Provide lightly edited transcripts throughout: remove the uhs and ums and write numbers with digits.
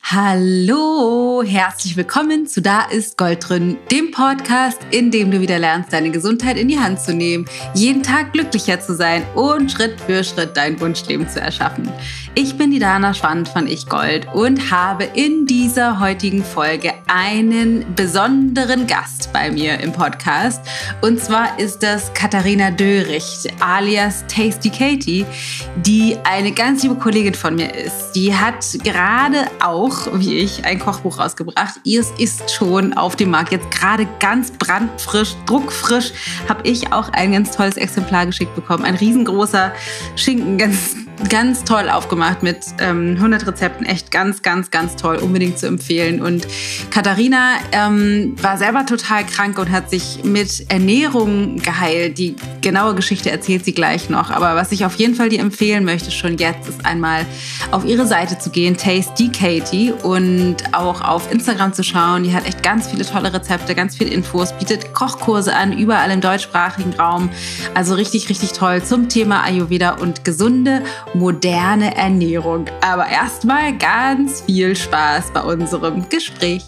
Hallo, herzlich willkommen zu Da ist Gold drin, dem Podcast, in dem du wieder lernst, deine Gesundheit in die Hand zu nehmen, jeden Tag glücklicher zu sein und Schritt für Schritt dein Wunschleben zu erschaffen. Ich bin die Dana Schwand von Ich Gold und habe in dieser heutigen Folge einen besonderen Gast bei mir im Podcast. Und zwar ist das Katharina Döricht, alias Tasty Katie, die eine ganz liebe Kollegin von mir ist. Die hat gerade auch, wie ich, ein Kochbuch rausgebracht. Es ist schon auf dem Markt. Jetzt gerade ganz brandfrisch, druckfrisch, habe ich auch ein ganz tolles Exemplar geschickt bekommen. Ein riesengroßer Schinken, ganz toll aufgemacht mit 100 Rezepten. Echt ganz toll, unbedingt zu empfehlen. Und Katharina war selber total krank und hat sich mit Ernährung geheilt. Die genaue Geschichte erzählt sie gleich noch. Aber was ich auf jeden Fall dir empfehlen möchte schon jetzt, ist einmal auf ihre Seite zu gehen, Tasty Katie, und auch auf Instagram zu schauen. Die hat echt ganz viele tolle Rezepte, ganz viele Infos, bietet Kochkurse an, überall im deutschsprachigen Raum. Also richtig toll zum Thema Ayurveda und gesunde, moderne Ernährung. Aber erstmal ganz viel Spaß bei unserem Gespräch.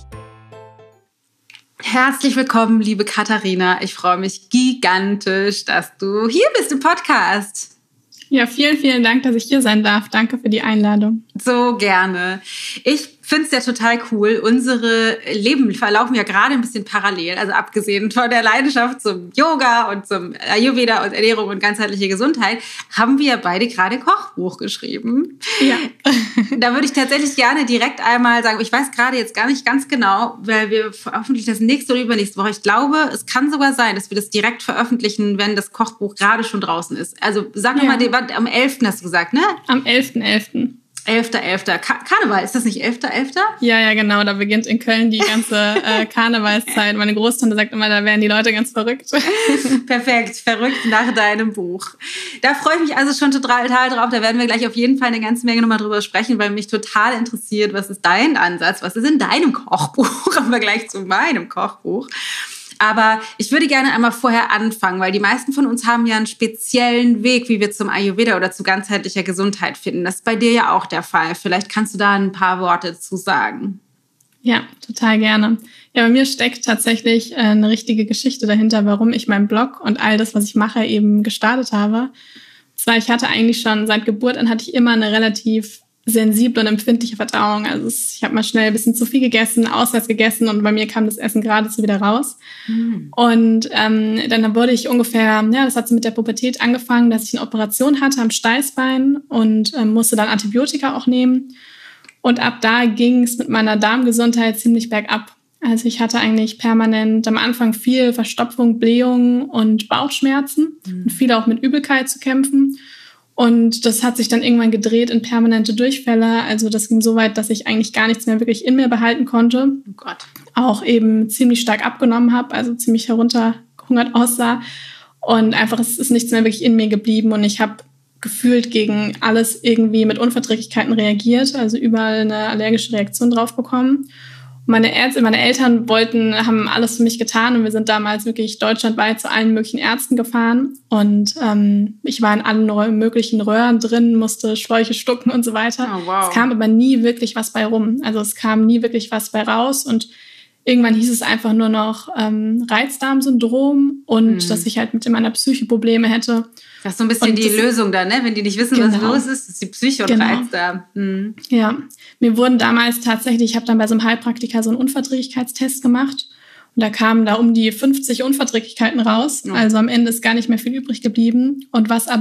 Herzlich willkommen, liebe Katharina. Ich freue mich gigantisch, dass du hier bist im Podcast. Ja, vielen Dank, dass ich hier sein darf. Danke für die Einladung. So gerne. Ich finde es ja total cool. Unsere Leben verlaufen ja gerade ein bisschen parallel. Also abgesehen von der Leidenschaft zum Yoga und zum Ayurveda und Ernährung und ganzheitliche Gesundheit, haben wir ja beide gerade ein Kochbuch geschrieben. Ja. Da würde ich tatsächlich gerne direkt einmal sagen, ich weiß gerade jetzt gar nicht ganz genau, weil wir veröffentlichen das nächste oder übernächste Woche. Ich glaube, es kann sogar sein, dass wir das direkt veröffentlichen, wenn das Kochbuch gerade schon draußen ist. Also sag mal, am 11. hast du gesagt, ne? Am 11.11. 11.11. Karneval, ist das nicht 11.11.? Ja, genau, da beginnt in Köln die ganze Karnevalszeit. Meine Großtante sagt immer, da werden die Leute ganz verrückt. Perfekt, verrückt nach deinem Buch. Da freue ich mich also schon total drauf. Da werden wir gleich auf jeden Fall eine ganze Menge nochmal drüber sprechen, weil mich total interessiert, was ist dein Ansatz, was ist in deinem Kochbuch, im Vergleich zu meinem Kochbuch. Aber ich würde gerne einmal vorher anfangen, weil die meisten von uns haben ja einen speziellen Weg, wie wir zum Ayurveda oder zu ganzheitlicher Gesundheit finden. Das ist bei dir ja auch der Fall. Vielleicht kannst du da ein paar Worte zu sagen. Ja, total gerne. Ja, bei mir steckt tatsächlich eine richtige Geschichte dahinter, warum ich meinen Blog und all das, was ich mache, eben gestartet habe. Und zwar, ich hatte eigentlich schon seit Geburt an hatte ich immer eine relativ sensible und empfindliche Verdauung. Also ich habe mal schnell ein bisschen zu viel gegessen, auswärts gegessen und bei mir kam das Essen geradezu wieder raus. Und dann wurde ich ungefähr, das hat so mit der Pubertät angefangen, dass ich eine Operation hatte am Steißbein und musste dann Antibiotika auch nehmen. Und ab da ging es mit meiner Darmgesundheit ziemlich bergab. Also ich hatte eigentlich permanent am Anfang viel Verstopfung, Blähung und Bauchschmerzen und viel auch mit Übelkeit zu kämpfen. Und das hat sich dann irgendwann gedreht in permanente Durchfälle. Also das ging so weit, dass ich eigentlich gar nichts mehr wirklich in mir behalten konnte. Oh Gott. Auch eben ziemlich stark abgenommen habe, also ziemlich heruntergehungert aussah. Und einfach es ist nichts mehr wirklich in mir geblieben. Und ich habe gefühlt gegen alles irgendwie mit Unverträglichkeiten reagiert. Also überall eine allergische Reaktion drauf bekommen. Meine Eltern haben alles für mich getan und wir sind damals wirklich deutschlandweit zu allen möglichen Ärzten gefahren. Und ich war in allen möglichen Röhren drin, musste Schläuche stucken und so weiter. Oh, wow. Es kam aber nie wirklich was bei rum. Also es kam nie wirklich was bei raus. Und irgendwann hieß es einfach nur noch Reizdarmsyndrom und dass ich halt mit meiner Psyche Probleme hätte. Das ist so ein bisschen die Lösung da, ne? Wenn die nicht wissen, was los ist, ist die Psyche und Reizdarm. Ja, mir wurden damals tatsächlich, ich habe dann bei so einem Heilpraktiker so einen Unverträglichkeitstest gemacht und da kamen da um die 50 Unverträglichkeiten raus. Oh. Also am Ende ist gar nicht mehr viel übrig geblieben. Und was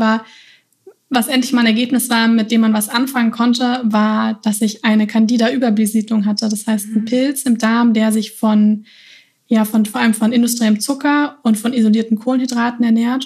endlich mal ein Ergebnis war, mit dem man was anfangen konnte, war, dass ich eine Candida-Überbesiedlung hatte. Das heißt, ein Pilz im Darm, der sich vor allem von industriellem Zucker und von isolierten Kohlenhydraten ernährt.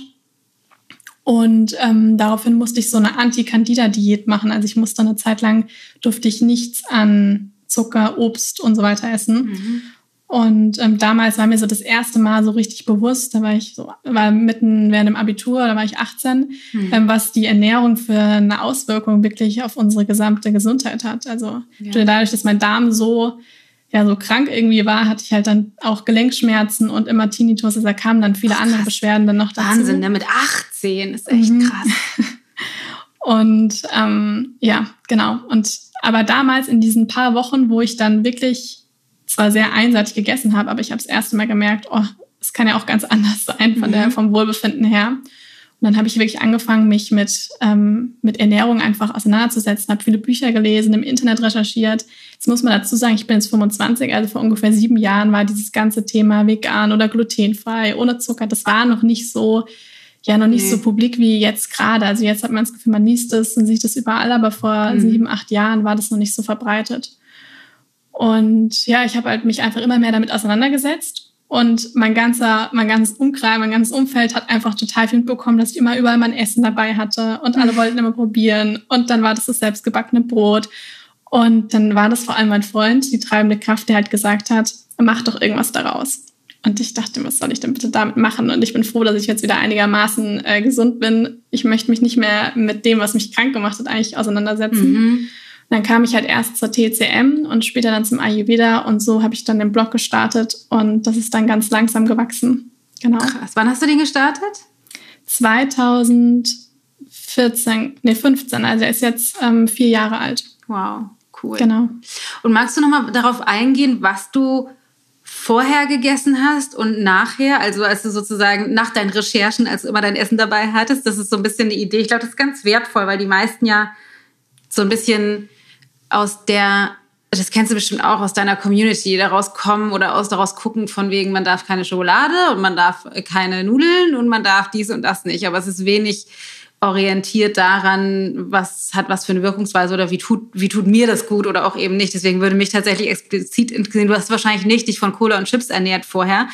Und daraufhin musste ich so eine Anti-Candida-Diät machen. Also ich musste eine Zeit lang, durfte ich nichts an Zucker, Obst und so weiter essen. Und damals war mir so das erste Mal so richtig bewusst, war mitten während dem Abitur, da war ich 18, was die Ernährung für eine Auswirkung wirklich auf unsere gesamte Gesundheit hat. Also dadurch, dass mein Darm so krank irgendwie war, hatte ich halt dann auch Gelenkschmerzen und immer Tinnitus. Also da kamen dann viele andere Beschwerden dann noch dazu. Wahnsinn, ne? Mit 18 ist echt krass. Und genau. Und Aber damals in diesen paar Wochen, wo ich dann wirklich zwar sehr einseitig gegessen habe, aber ich habe das erste Mal gemerkt, oh, es kann ja auch ganz anders sein vom Wohlbefinden her. Und dann habe ich wirklich angefangen, mich mit Ernährung einfach auseinanderzusetzen, habe viele Bücher gelesen, im Internet recherchiert. Jetzt muss man dazu sagen, ich bin jetzt 25, also vor ungefähr 7 Jahren war dieses ganze Thema vegan oder glutenfrei, ohne Zucker, das war noch nicht so, so publik wie jetzt gerade. Also jetzt hat man das Gefühl, man liest es und sieht es überall, aber vor 7, 8 Jahren war das noch nicht so verbreitet. Und ja, ich habe halt mich einfach immer mehr damit auseinandergesetzt. Und mein ganzes Umfeld hat einfach total viel mitbekommen, dass ich immer überall mein Essen dabei hatte und alle wollten immer probieren. Und dann war das selbstgebackene Brot. Und dann war das vor allem mein Freund, die treibende Kraft, der halt gesagt hat, mach doch irgendwas daraus. Und ich dachte, was soll ich denn bitte damit machen? Und ich bin froh, dass ich jetzt wieder einigermaßen gesund bin. Ich möchte mich nicht mehr mit dem, was mich krank gemacht hat, eigentlich auseinandersetzen. Dann kam ich halt erst zur TCM und später dann zum Ayurveda und so habe ich dann den Blog gestartet und das ist dann ganz langsam gewachsen. Genau. Krass. Wann hast du den gestartet? 15, also er ist jetzt 4 Jahre alt. Wow, cool. Genau. Und magst du nochmal darauf eingehen, was du vorher gegessen hast und nachher, also als du sozusagen nach deinen Recherchen, als du immer dein Essen dabei hattest? Das ist so ein bisschen eine Idee. Ich glaube, das ist ganz wertvoll, weil die meisten ja so ein bisschen das kennst du bestimmt auch aus deiner Community, daraus kommen oder daraus gucken von wegen, man darf keine Schokolade und man darf keine Nudeln und man darf dies und das nicht. Aber es ist wenig orientiert daran, was hat was für eine Wirkungsweise oder wie tut mir das gut oder auch eben nicht. Deswegen würde mich tatsächlich explizit interessieren, du hast wahrscheinlich nicht dich von Cola und Chips ernährt vorher.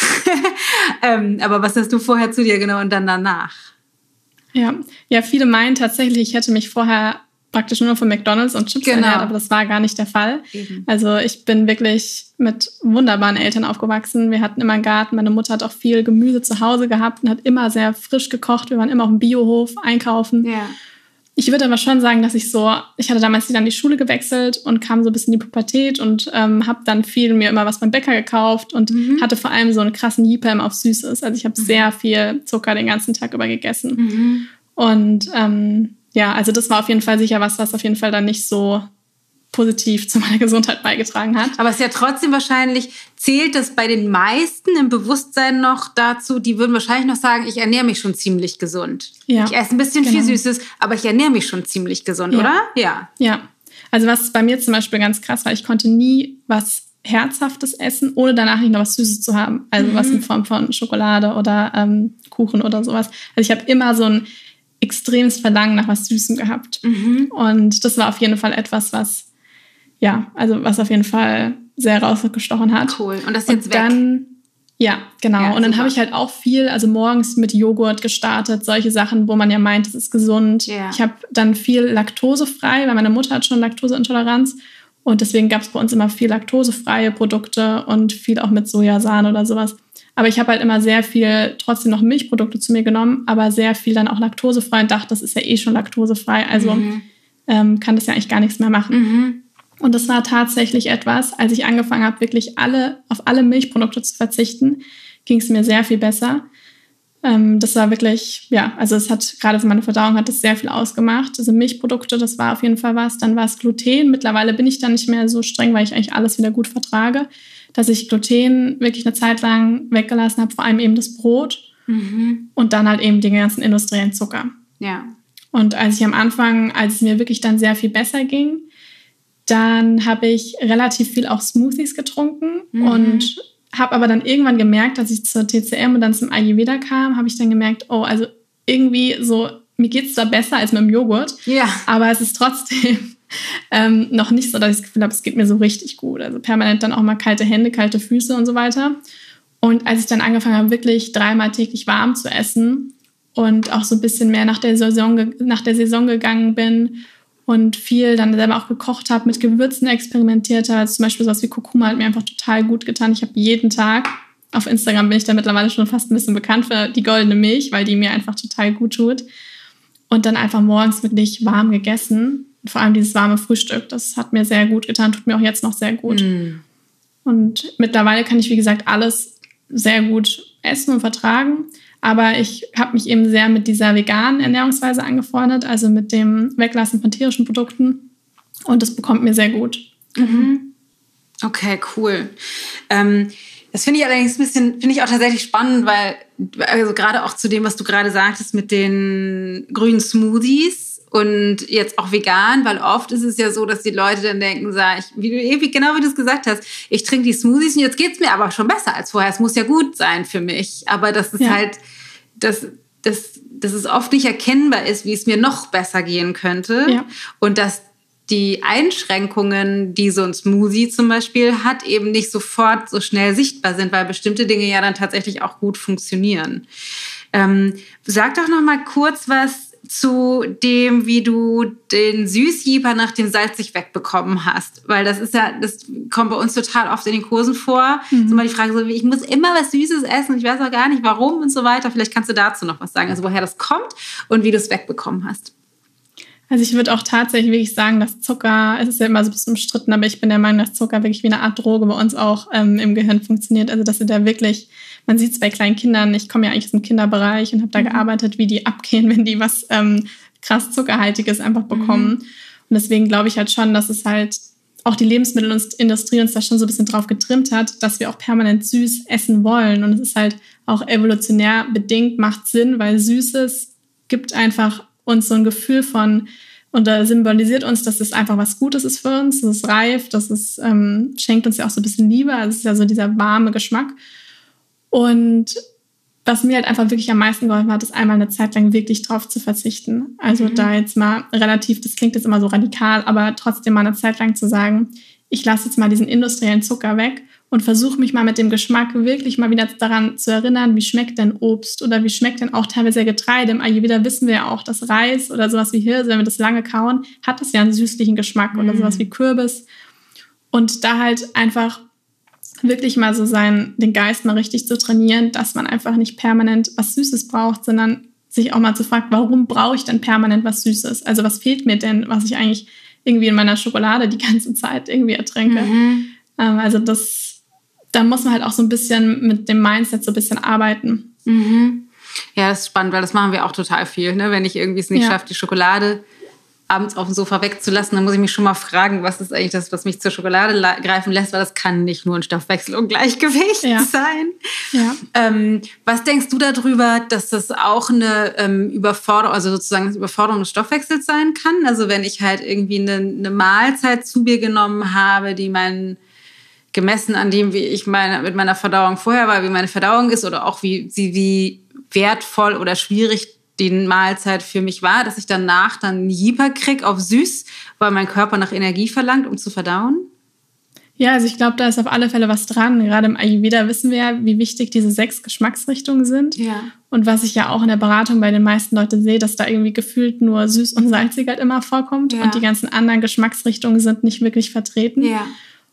Aber was hast du vorher zu dir genommen und dann danach? Ja, viele meinen tatsächlich, ich hätte mich vorher praktisch nur von McDonald's und Chips ernährt, aber das war gar nicht der Fall. Also ich bin wirklich mit wunderbaren Eltern aufgewachsen. Wir hatten immer einen Garten. Meine Mutter hat auch viel Gemüse zu Hause gehabt und hat immer sehr frisch gekocht. Wir waren immer auf dem Biohof einkaufen. Ja. Ich würde aber schon sagen, dass ich hatte damals dann die Schule gewechselt und kam so ein bisschen in die Pubertät und habe dann mir immer was beim Bäcker gekauft und hatte vor allem so einen krassen Jeepam auf Süßes. Also ich habe sehr viel Zucker den ganzen Tag über gegessen. Und also das war auf jeden Fall sicher was auf jeden Fall dann nicht so positiv zu meiner Gesundheit beigetragen hat. Aber es ist ja trotzdem wahrscheinlich, zählt das bei den meisten im Bewusstsein noch dazu, die würden wahrscheinlich noch sagen, ich ernähre mich schon ziemlich gesund. Ja, ich esse ein bisschen viel Süßes, aber ich ernähre mich schon ziemlich gesund, oder? Ja. Ja, also was bei mir zum Beispiel ganz krass war, ich konnte nie was Herzhaftes essen, ohne danach nicht noch was Süßes zu haben. Also was in Form von Schokolade oder Kuchen oder sowas. Also ich habe immer so ein extremes Verlangen nach was Süßem gehabt. Und das war auf jeden Fall etwas, was auf jeden Fall sehr rausgestochen hat. Cool. Und das ist jetzt weg? Ja, genau. Ja, und dann habe ich halt auch viel, also morgens mit Joghurt gestartet, solche Sachen, wo man ja meint, das ist gesund. Yeah. Ich habe dann viel laktosefrei, weil meine Mutter hat schon Laktoseintoleranz. Und deswegen gab es bei uns immer viel laktosefreie Produkte und viel auch mit Sojasahne oder sowas. Aber ich habe halt immer sehr viel trotzdem noch Milchprodukte zu mir genommen, aber sehr viel dann auch laktosefrei und dachte, das ist ja eh schon laktosefrei, also kann das ja eigentlich gar nichts mehr machen. Und das war tatsächlich etwas, als ich angefangen habe, wirklich auf alle Milchprodukte zu verzichten, ging es mir sehr viel besser. Das war wirklich, also es hat gerade für meine Verdauung hat das sehr viel ausgemacht. Also Milchprodukte, das war auf jeden Fall was. Dann war es Gluten. Mittlerweile bin ich dann nicht mehr so streng, weil ich eigentlich alles wieder gut vertrage, dass ich Gluten wirklich eine Zeit lang weggelassen habe, vor allem eben das Brot und dann halt eben den ganzen industriellen Zucker. Ja. Und als es mir wirklich dann sehr viel besser ging, dann habe ich relativ viel auch Smoothies getrunken und habe aber dann irgendwann gemerkt, als ich zur TCM und dann zum Ayurveda kam, habe ich dann gemerkt, also irgendwie so, mir geht es da besser als mit dem Joghurt, aber es ist trotzdem noch nicht so, dass ich das Gefühl habe, es geht mir so richtig gut. Also permanent dann auch mal kalte Hände, kalte Füße und so weiter. Und als ich dann angefangen habe, wirklich 3-mal täglich warm zu essen und auch so ein bisschen mehr nach der Saison gegangen bin und viel dann selber auch gekocht habe, mit Gewürzen experimentiert habe, also zum Beispiel sowas wie Kurkuma hat mir einfach total gut getan. Ich habe jeden Tag, auf Instagram bin ich da mittlerweile schon fast ein bisschen bekannt für die goldene Milch, weil die mir einfach total gut tut. Und dann einfach morgens wirklich warm gegessen. Vor allem dieses warme Frühstück, das hat mir sehr gut getan, tut mir auch jetzt noch sehr gut. Und mittlerweile kann ich, wie gesagt, alles sehr gut essen und vertragen. Aber ich habe mich eben sehr mit dieser veganen Ernährungsweise angefreundet, also mit dem Weglassen von tierischen Produkten. Und das bekommt mir sehr gut. Mhm. Okay, cool. Das finde ich allerdings finde ich auch tatsächlich spannend, weil, also gerade auch zu dem, was du gerade sagtest mit den grünen Smoothies und jetzt auch vegan, weil oft ist es ja so, dass die Leute dann denken, genau wie du es gesagt hast, ich trinke die Smoothies und jetzt geht's mir aber schon besser als vorher. Es muss ja gut sein für mich. Aber das ist halt, dass es oft nicht erkennbar ist, wie es mir noch besser gehen könnte. Ja. Und dass die Einschränkungen, die so ein Smoothie zum Beispiel hat, eben nicht sofort so schnell sichtbar sind, weil bestimmte Dinge ja dann tatsächlich auch gut funktionieren. Sag doch noch mal kurz was zu dem, wie du den Süßjeeper nach dem salzig wegbekommen hast. Weil das kommt bei uns total oft in den Kursen vor. So mal die Frage, so, ich muss immer was Süßes essen und ich weiß auch gar nicht, warum und so weiter. Vielleicht kannst du dazu noch was sagen, also woher das kommt und wie du es wegbekommen hast. Also ich würde auch tatsächlich wirklich sagen, dass Zucker, es ist ja immer so ein bisschen umstritten, aber ich bin der Meinung, dass Zucker wirklich wie eine Art Droge bei uns auch im Gehirn funktioniert. Also dass sie da wirklich, man sieht es bei kleinen Kindern, ich komme ja eigentlich aus dem Kinderbereich und habe da gearbeitet, wie die abgehen, wenn die was krass Zuckerhaltiges einfach bekommen. Und deswegen glaube ich halt schon, dass es halt auch die Lebensmittelindustrie uns da schon so ein bisschen drauf getrimmt hat, dass wir auch permanent süß essen wollen. Und es ist halt auch evolutionär bedingt, macht Sinn, weil Süßes gibt einfach uns so ein Gefühl von, und da symbolisiert uns, dass es einfach was Gutes ist für uns, dass es reif, dass es schenkt uns ja auch so ein bisschen Liebe, also es ist ja so dieser warme Geschmack. Und was mir halt einfach wirklich am meisten geholfen hat, ist einmal eine Zeit lang wirklich drauf zu verzichten. Also da jetzt mal relativ, das klingt jetzt immer so radikal, aber trotzdem mal eine Zeit lang zu sagen, ich lasse jetzt mal diesen industriellen Zucker weg und versuche mich mal mit dem Geschmack wirklich mal wieder daran zu erinnern, wie schmeckt denn Obst oder wie schmeckt denn auch teilweise Getreide. Im Ayurveda wissen wir ja auch, dass Reis oder sowas wie Hirse, wenn wir das lange kauen, hat das ja einen süßlichen Geschmack oder sowas wie Kürbis. Und da halt einfach wirklich mal so den Geist mal richtig zu trainieren, dass man einfach nicht permanent was Süßes braucht, sondern sich auch mal zu fragen, warum brauche ich denn permanent was Süßes? Also was fehlt mir denn, was ich eigentlich irgendwie in meiner Schokolade die ganze Zeit irgendwie ertränke? Also da muss man halt auch so ein bisschen mit dem Mindset so ein bisschen arbeiten. Ja, das ist spannend, weil das machen wir auch total viel. Ne? Wenn ich irgendwie es nicht schaffe, die Schokolade abends auf dem Sofa wegzulassen, dann muss ich mich schon mal fragen, was ist eigentlich das, was mich zur Schokolade greifen lässt, weil das kann nicht nur ein Stoffwechselungleichgewicht sein. Ja. Was denkst du darüber, dass das auch eine Überforderung, also sozusagen eine Überforderung des Stoffwechsels sein kann? Also wenn ich halt irgendwie eine Mahlzeit zu mir genommen habe, die gemessen an dem, wie ich mit meiner Verdauung vorher war, wie meine Verdauung ist oder auch wie wertvoll oder schwierig die Mahlzeit für mich war, dass ich danach dann einen Jeeper kriege auf süß, weil mein Körper nach Energie verlangt, um zu verdauen? Ja, also ich glaube, da ist auf alle Fälle was dran. Gerade im Ayurveda wissen wir ja, wie wichtig diese 6 Geschmacksrichtungen sind. Ja. Und was ich ja auch in der Beratung bei den meisten Leuten sehe, dass da irgendwie gefühlt nur süß und salzig halt immer vorkommt. Ja. Und die ganzen anderen Geschmacksrichtungen sind nicht wirklich vertreten. Ja.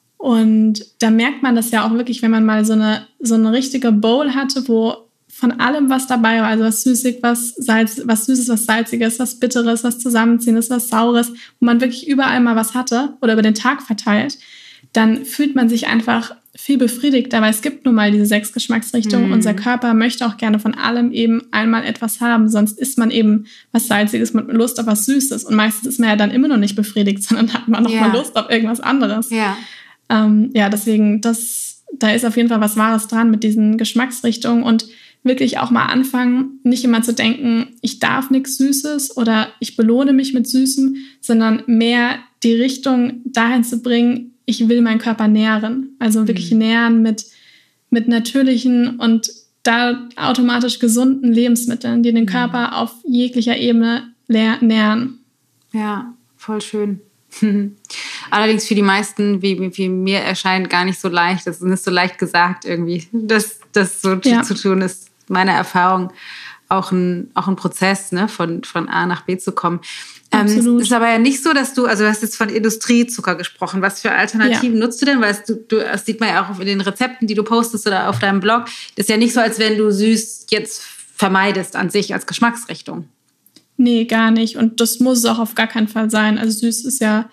Und da merkt man das ja auch wirklich, wenn man mal so eine richtige Bowl hatte, wo von allem was dabei war, also was Süßes, was Süßes, was Salziges, was Bitteres, was Zusammenziehendes, was Saures, wo man wirklich überall mal was hatte oder über den Tag verteilt, dann fühlt man sich einfach viel befriedigter, weil es gibt nun mal diese 6 Geschmacksrichtungen. Unser Körper möchte auch gerne von allem eben einmal etwas haben, sonst isst man eben was Salziges mit Lust auf was Süßes und meistens ist man ja dann immer noch nicht befriedigt, sondern hat man noch mal Lust auf irgendwas anderes. Ja. Deswegen, da ist auf jeden Fall was Wahres dran mit diesen Geschmacksrichtungen und wirklich auch mal anfangen, nicht immer zu denken, ich darf nichts Süßes oder ich belohne mich mit Süßem, sondern mehr die Richtung dahin zu bringen, ich will meinen Körper nähren. Also wirklich nähren mit natürlichen und da automatisch gesunden Lebensmitteln, die den Körper auf jeglicher Ebene nähren. Ja, voll schön. Allerdings für die meisten, wie mir erscheint, gar nicht so leicht. Das ist nicht so leicht gesagt irgendwie, das so zu tun ist. Meine Erfahrung auch ein Prozess, ne, von A nach B zu kommen. Es ist aber ja nicht so, dass du hast jetzt von Industriezucker gesprochen. Was für Alternativen nutzt du denn? Weil das sieht man ja auch in den Rezepten, die du postest oder auf deinem Blog. Das ist ja nicht so, als wenn du süß jetzt vermeidest an sich als Geschmacksrichtung. Nee, gar nicht. Und das muss es auch auf gar keinen Fall sein. Also süß ist ja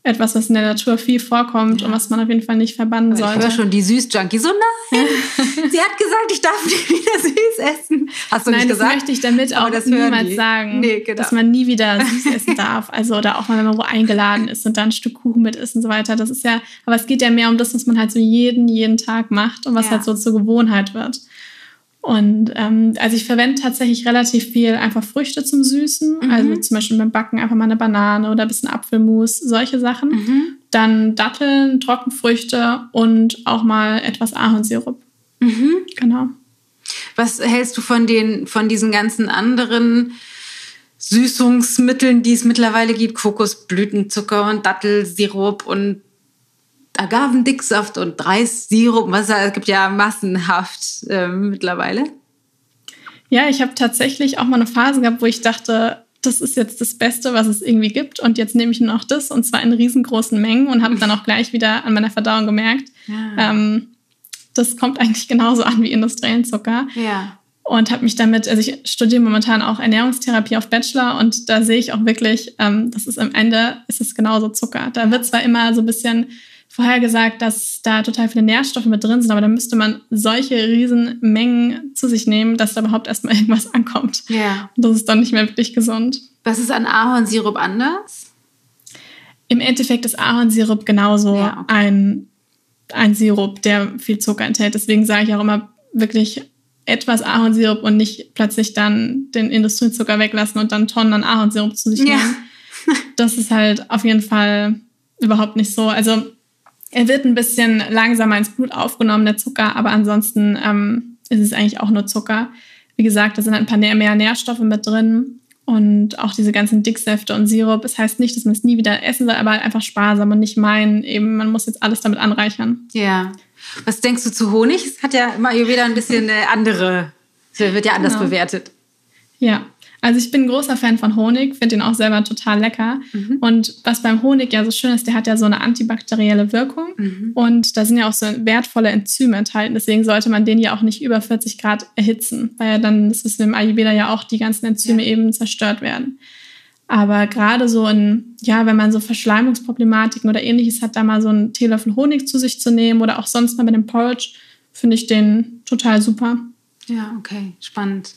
etwas, was in der Natur viel vorkommt und was man auf jeden Fall nicht verbannen sollte. Ich höre schon die Süß-Junkie so, nein, sie hat gesagt, ich darf nicht wieder süß essen. Hast du nicht gesagt? Nein, das möchte ich damit auch niemals sagen, dass man nie wieder süß essen darf. Also oder auch mal, wenn man wo eingeladen ist und dann ein Stück Kuchen mit isst und so weiter. Das ist ja, aber es geht ja mehr um das, was man halt so jeden Tag macht und was halt so zur Gewohnheit wird. Und also ich verwende tatsächlich relativ viel einfach Früchte zum Süßen. Also zum Beispiel beim Backen einfach mal eine Banane oder ein bisschen Apfelmus, solche Sachen. Dann Datteln, Trockenfrüchte und auch mal etwas Ahornsirup. Genau. Was hältst du von diesen ganzen anderen Süßungsmitteln, die es mittlerweile gibt? Kokosblütenzucker und Dattelsirup und Agavendicksaft und Reissirup. Es gibt ja massenhaft mittlerweile. Ja, ich habe tatsächlich auch mal eine Phase gehabt, wo ich dachte, das ist jetzt das Beste, was es irgendwie gibt. Und jetzt nehme ich nur noch das und zwar in riesengroßen Mengen und habe dann auch gleich wieder an meiner Verdauung gemerkt, das kommt eigentlich genauso an wie industriellen Zucker. Ja. Und habe mich damit, also ich studiere momentan auch Ernährungstherapie auf Bachelor und da sehe ich auch wirklich, das ist am Ende, ist es genauso Zucker. Da wird zwar immer so ein bisschen vorhergesagt, dass da total viele Nährstoffe mit drin sind, aber da müsste man solche riesen Mengen zu sich nehmen, dass da überhaupt erstmal irgendwas ankommt. Ja. Und das ist dann nicht mehr wirklich gesund. Was ist an Ahornsirup anders? Im Endeffekt ist Ahornsirup genauso ein Sirup, der viel Zucker enthält. Deswegen sage ich auch immer wirklich etwas Ahornsirup und nicht plötzlich dann den Industriezucker weglassen und dann Tonnen an Ahornsirup zu sich nehmen. Das ist halt auf jeden Fall überhaupt nicht so. Also er wird ein bisschen langsamer ins Blut aufgenommen, der Zucker, aber ansonsten ist es eigentlich auch nur Zucker. Wie gesagt, da sind halt ein paar mehr Nährstoffe mit drin und auch diese ganzen Dicksäfte und Sirup. Das heißt nicht, dass man es nie wieder essen soll, aber halt einfach sparsam und nicht meinen, eben man muss jetzt alles damit anreichern. Ja. Was denkst du zu Honig? Es hat ja im Ayurveda ein bisschen wird ja anders bewertet. Ja. Also ich bin ein großer Fan von Honig, finde den auch selber total lecker. Und was beim Honig ja so schön ist, der hat ja so eine antibakterielle Wirkung. Und da sind ja auch so wertvolle Enzyme enthalten. Deswegen sollte man den ja auch nicht über 40 Grad erhitzen, weil ja dann, das wissen wir im Ayurveda ja auch, die ganzen Enzyme eben zerstört werden. Aber gerade so wenn man so Verschleimungsproblematiken oder Ähnliches hat, da mal so einen Teelöffel Honig zu sich zu nehmen oder auch sonst mal mit dem Porridge, finde ich den total super. Ja, okay, spannend.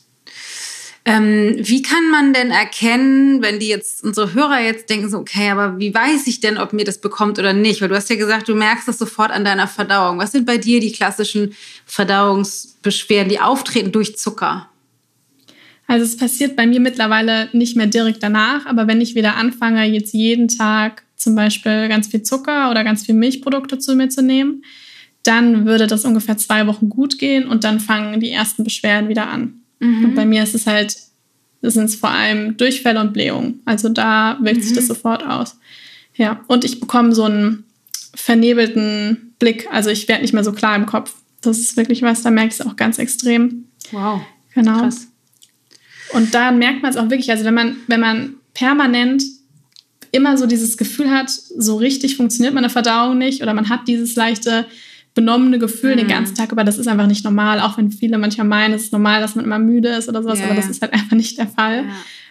Wie kann man denn erkennen, wenn unsere Hörer jetzt denken so, okay, aber wie weiß ich denn, ob mir das bekommt oder nicht? Weil du hast ja gesagt, du merkst das sofort an deiner Verdauung. Was sind bei dir die klassischen Verdauungsbeschwerden, die auftreten durch Zucker? Also es passiert bei mir mittlerweile nicht mehr direkt danach, aber wenn ich wieder anfange, jetzt jeden Tag zum Beispiel ganz viel Zucker oder ganz viel Milchprodukte zu mir zu nehmen, dann würde das ungefähr 2 Wochen gut gehen und dann fangen die ersten Beschwerden wieder an. Und bei mir ist es halt, das sind vor allem Durchfälle und Blähungen. Also da wirkt sich das sofort aus. Ja, und ich bekomme so einen vernebelten Blick. Also ich werde nicht mehr so klar im Kopf. Das ist wirklich was, da merke ich es auch ganz extrem. Wow, genau. Krass. Und da merkt man es auch wirklich, also wenn man permanent immer so dieses Gefühl hat, so richtig funktioniert meine Verdauung nicht oder man hat dieses leichte benommene Gefühl den ganzen Tag, aber das ist einfach nicht normal, auch wenn viele manchmal meinen, es ist normal, dass man immer müde ist oder sowas, aber das ist halt einfach nicht der Fall.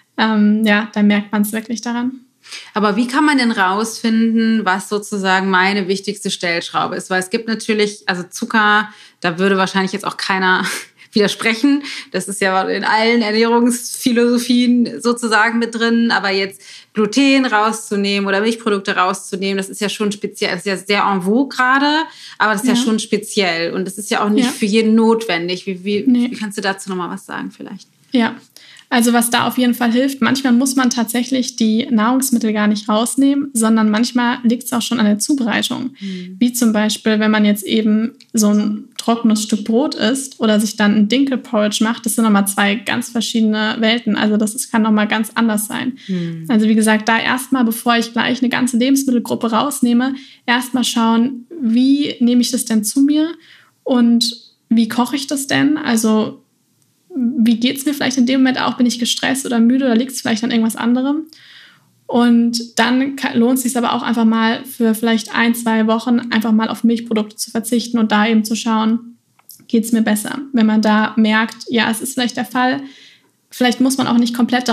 Da merkt man es wirklich daran. Aber wie kann man denn rausfinden, was sozusagen meine wichtigste Stellschraube ist? Weil es gibt natürlich, also Zucker, da würde wahrscheinlich jetzt auch keiner widersprechen. Das ist ja in allen Ernährungsphilosophien sozusagen mit drin. Aber jetzt Gluten rauszunehmen oder Milchprodukte rauszunehmen, das ist ja schon speziell. Das ist ja sehr en vogue gerade, aber das ist ja schon speziell. Und das ist ja auch nicht für jeden notwendig. Wie kannst du dazu nochmal was sagen vielleicht? Ja, also was da auf jeden Fall hilft, manchmal muss man tatsächlich die Nahrungsmittel gar nicht rausnehmen, sondern manchmal liegt es auch schon an der Zubereitung. Wie zum Beispiel, wenn man jetzt eben so ein trockenes Stück Brot isst oder sich dann ein Dinkelporridge macht, das sind nochmal 2 ganz verschiedene Welten. Also kann nochmal ganz anders sein. Also wie gesagt, da erstmal, bevor ich gleich eine ganze Lebensmittelgruppe rausnehme, erstmal schauen, wie nehme ich das denn zu mir und wie koche ich das denn? Also wie geht es mir vielleicht in dem Moment auch? Bin ich gestresst oder müde oder liegt es vielleicht an irgendwas anderem? Und dann lohnt es sich aber auch einfach mal für vielleicht 1-2 Wochen einfach mal auf Milchprodukte zu verzichten und da eben zu schauen, geht es mir besser? Wenn man da merkt, ja, es ist vielleicht der Fall, vielleicht muss man auch nicht komplett darauf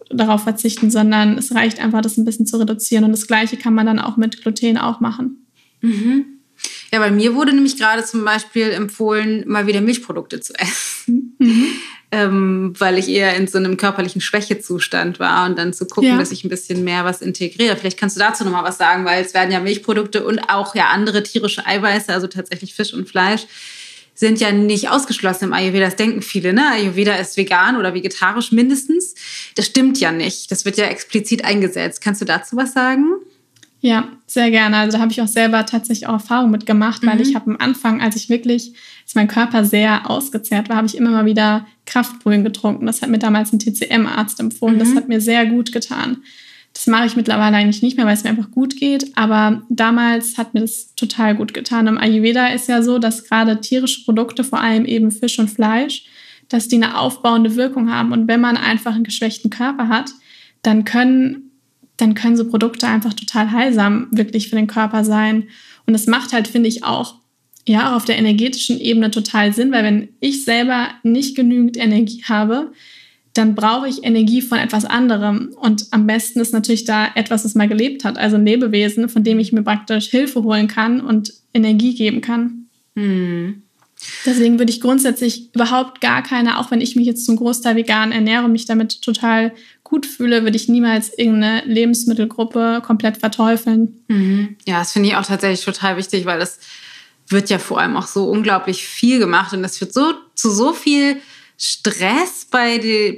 darauf verzichten, sondern es reicht einfach, das ein bisschen zu reduzieren. Und das Gleiche kann man dann auch mit Gluten auch machen. Mhm. Ja, bei mir wurde nämlich gerade zum Beispiel empfohlen, mal wieder Milchprodukte zu essen, weil ich eher in so einem körperlichen Schwächezustand war und dann zu gucken, dass ich ein bisschen mehr was integriere. Vielleicht kannst du dazu nochmal was sagen, weil es werden ja Milchprodukte und auch ja andere tierische Eiweiße, also tatsächlich Fisch und Fleisch, sind ja nicht ausgeschlossen im Ayurveda. Das denken viele, ne? Ayurveda ist vegan oder vegetarisch mindestens. Das stimmt ja nicht. Das wird ja explizit eingesetzt. Kannst du dazu was sagen? Ja, sehr gerne. Also da habe ich auch selber tatsächlich auch Erfahrung mitgemacht, weil ich habe am Anfang, als mein Körper sehr ausgezehrt war, habe ich immer mal wieder Kraftbrühen getrunken. Das hat mir damals ein TCM-Arzt empfohlen. Das hat mir sehr gut getan. Das mache ich mittlerweile eigentlich nicht mehr, weil es mir einfach gut geht. Aber damals hat mir das total gut getan. Im Ayurveda ist ja so, dass gerade tierische Produkte, vor allem eben Fisch und Fleisch, dass die eine aufbauende Wirkung haben. Und wenn man einfach einen geschwächten Körper hat, dann können so Produkte einfach total heilsam wirklich für den Körper sein. Und das macht halt, finde ich, auch auf der energetischen Ebene total Sinn, weil wenn ich selber nicht genügend Energie habe, dann brauche ich Energie von etwas anderem. Und am besten ist natürlich da etwas, das mal gelebt hat, also ein Lebewesen, von dem ich mir praktisch Hilfe holen kann und Energie geben kann. Deswegen würde ich grundsätzlich überhaupt gar keine, auch wenn ich mich jetzt zum Großteil vegan ernähre und mich damit total gut fühle, würde ich niemals irgendeine Lebensmittelgruppe komplett verteufeln. Ja, das finde ich auch tatsächlich total wichtig, weil das wird ja vor allem auch so unglaublich viel gemacht und das führt zu so viel Stress bei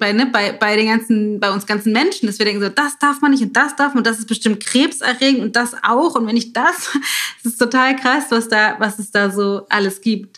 uns ganzen Menschen, dass wir denken so, das darf man nicht und das darf man, das ist bestimmt krebserregend und das auch und wenn ich das ist total krass, was es da so alles gibt.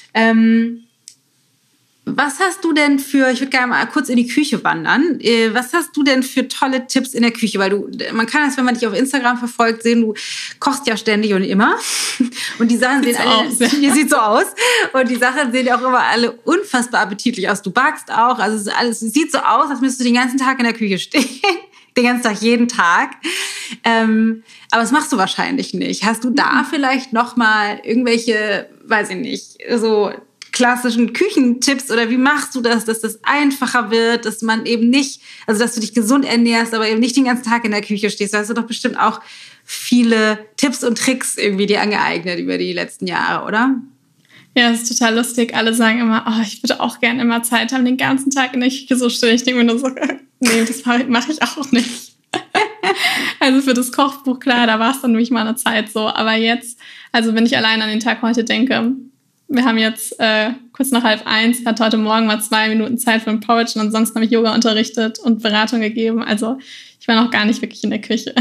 Was hast du denn ich würde gerne mal kurz in die Küche wandern. Was hast du denn für tolle Tipps in der Küche? Weil man kann das, wenn man dich auf Instagram verfolgt, sehen, du kochst ja ständig und immer. Und die Sachen sehen alle, sieht so aus. Und die Sachen sehen ja auch immer alle unfassbar appetitlich aus. Du backst auch, also es sieht so aus, als müsstest du den ganzen Tag in der Küche stehen. Den ganzen Tag, jeden Tag. Aber das machst du wahrscheinlich nicht. Hast du da vielleicht noch mal irgendwelche, weiß ich nicht, so klassischen Küchentipps oder wie machst du das, dass das einfacher wird, dass man eben nicht, also dass du dich gesund ernährst, aber eben nicht den ganzen Tag in der Küche stehst? Da hast du doch bestimmt auch viele Tipps und Tricks irgendwie dir angeeignet über die letzten Jahre, oder? Ja, das ist total lustig. Alle sagen immer, ich würde auch gerne immer Zeit haben, den ganzen Tag in der Küche so still. Ich denke mir nur so, nee, das mache ich auch nicht. Also für das Kochbuch, klar, da war es dann nämlich mal eine Zeit so. Aber jetzt, also wenn ich allein an den Tag heute denke, wir haben jetzt kurz nach 12:30, ich hatte heute Morgen mal 2 Minuten Zeit für ein Porridge und ansonsten habe ich Yoga unterrichtet und Beratung gegeben. Also ich war noch gar nicht wirklich in der Küche.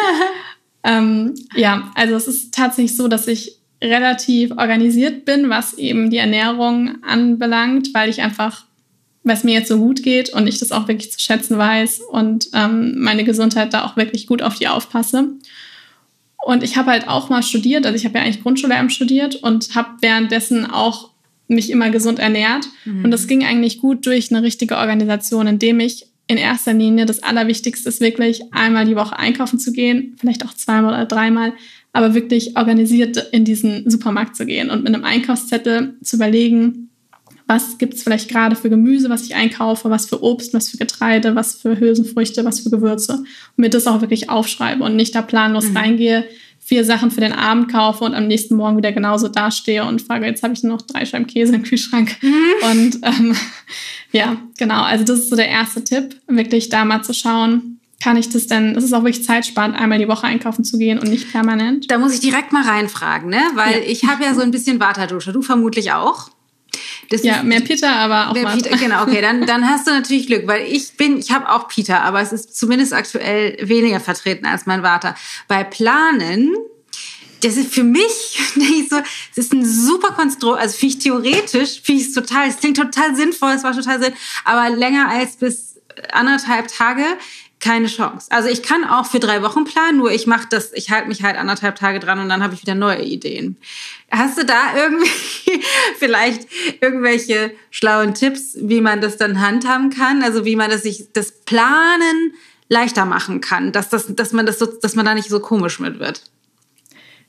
Also es ist tatsächlich so, dass ich relativ organisiert bin, was eben die Ernährung anbelangt, weil es mir jetzt so gut geht und ich das auch wirklich zu schätzen weiß und meine Gesundheit da auch wirklich gut auf die aufpasse. Und ich habe halt auch mal studiert, also ich habe ja eigentlich Grundschullehramt studiert und habe währenddessen auch mich immer gesund ernährt. Und das ging eigentlich gut durch eine richtige Organisation, indem ich in erster Linie, das Allerwichtigste ist wirklich, einmal die Woche einkaufen zu gehen, vielleicht auch 2-mal oder 3-mal, aber wirklich organisiert in diesen Supermarkt zu gehen und mit einem Einkaufszettel zu überlegen, was gibt es vielleicht gerade für Gemüse, was ich einkaufe, was für Obst, was für Getreide, was für Hülsenfrüchte, was für Gewürze. Und mir das auch wirklich aufschreibe und nicht da planlos reingehe, 4 Sachen für den Abend kaufe und am nächsten Morgen wieder genauso dastehe und frage, jetzt habe ich nur noch 3 Scheiben Käse im Kühlschrank. Und genau, also das ist so der erste Tipp, wirklich da mal zu schauen, kann ich das denn, es ist auch wirklich zeitsparend, einmal die Woche einkaufen zu gehen und nicht permanent. Da muss ich direkt mal reinfragen, ne? Weil ich habe ja so ein bisschen Vata-Dosha, du vermutlich auch. Mehr Pitta, aber auch mal. Genau, okay, dann hast du natürlich Glück, weil ich habe auch Pitta, aber es ist zumindest aktuell weniger vertreten als mein Vata. Bei Planen, das ist für mich, es ist ein super Konstrukt, also finde ich theoretisch, es klingt total sinnvoll, es macht total Sinn, aber länger als bis 1,5 Tage keine Chance. Also ich kann auch für 3 Wochen planen, nur ich halte mich halt 1,5 Tage dran und dann habe ich wieder neue Ideen. Hast du da irgendwie vielleicht irgendwelche schlauen Tipps, wie man das dann handhaben kann? Also wie man das Planen leichter machen kann, dass man da nicht so komisch mit wird?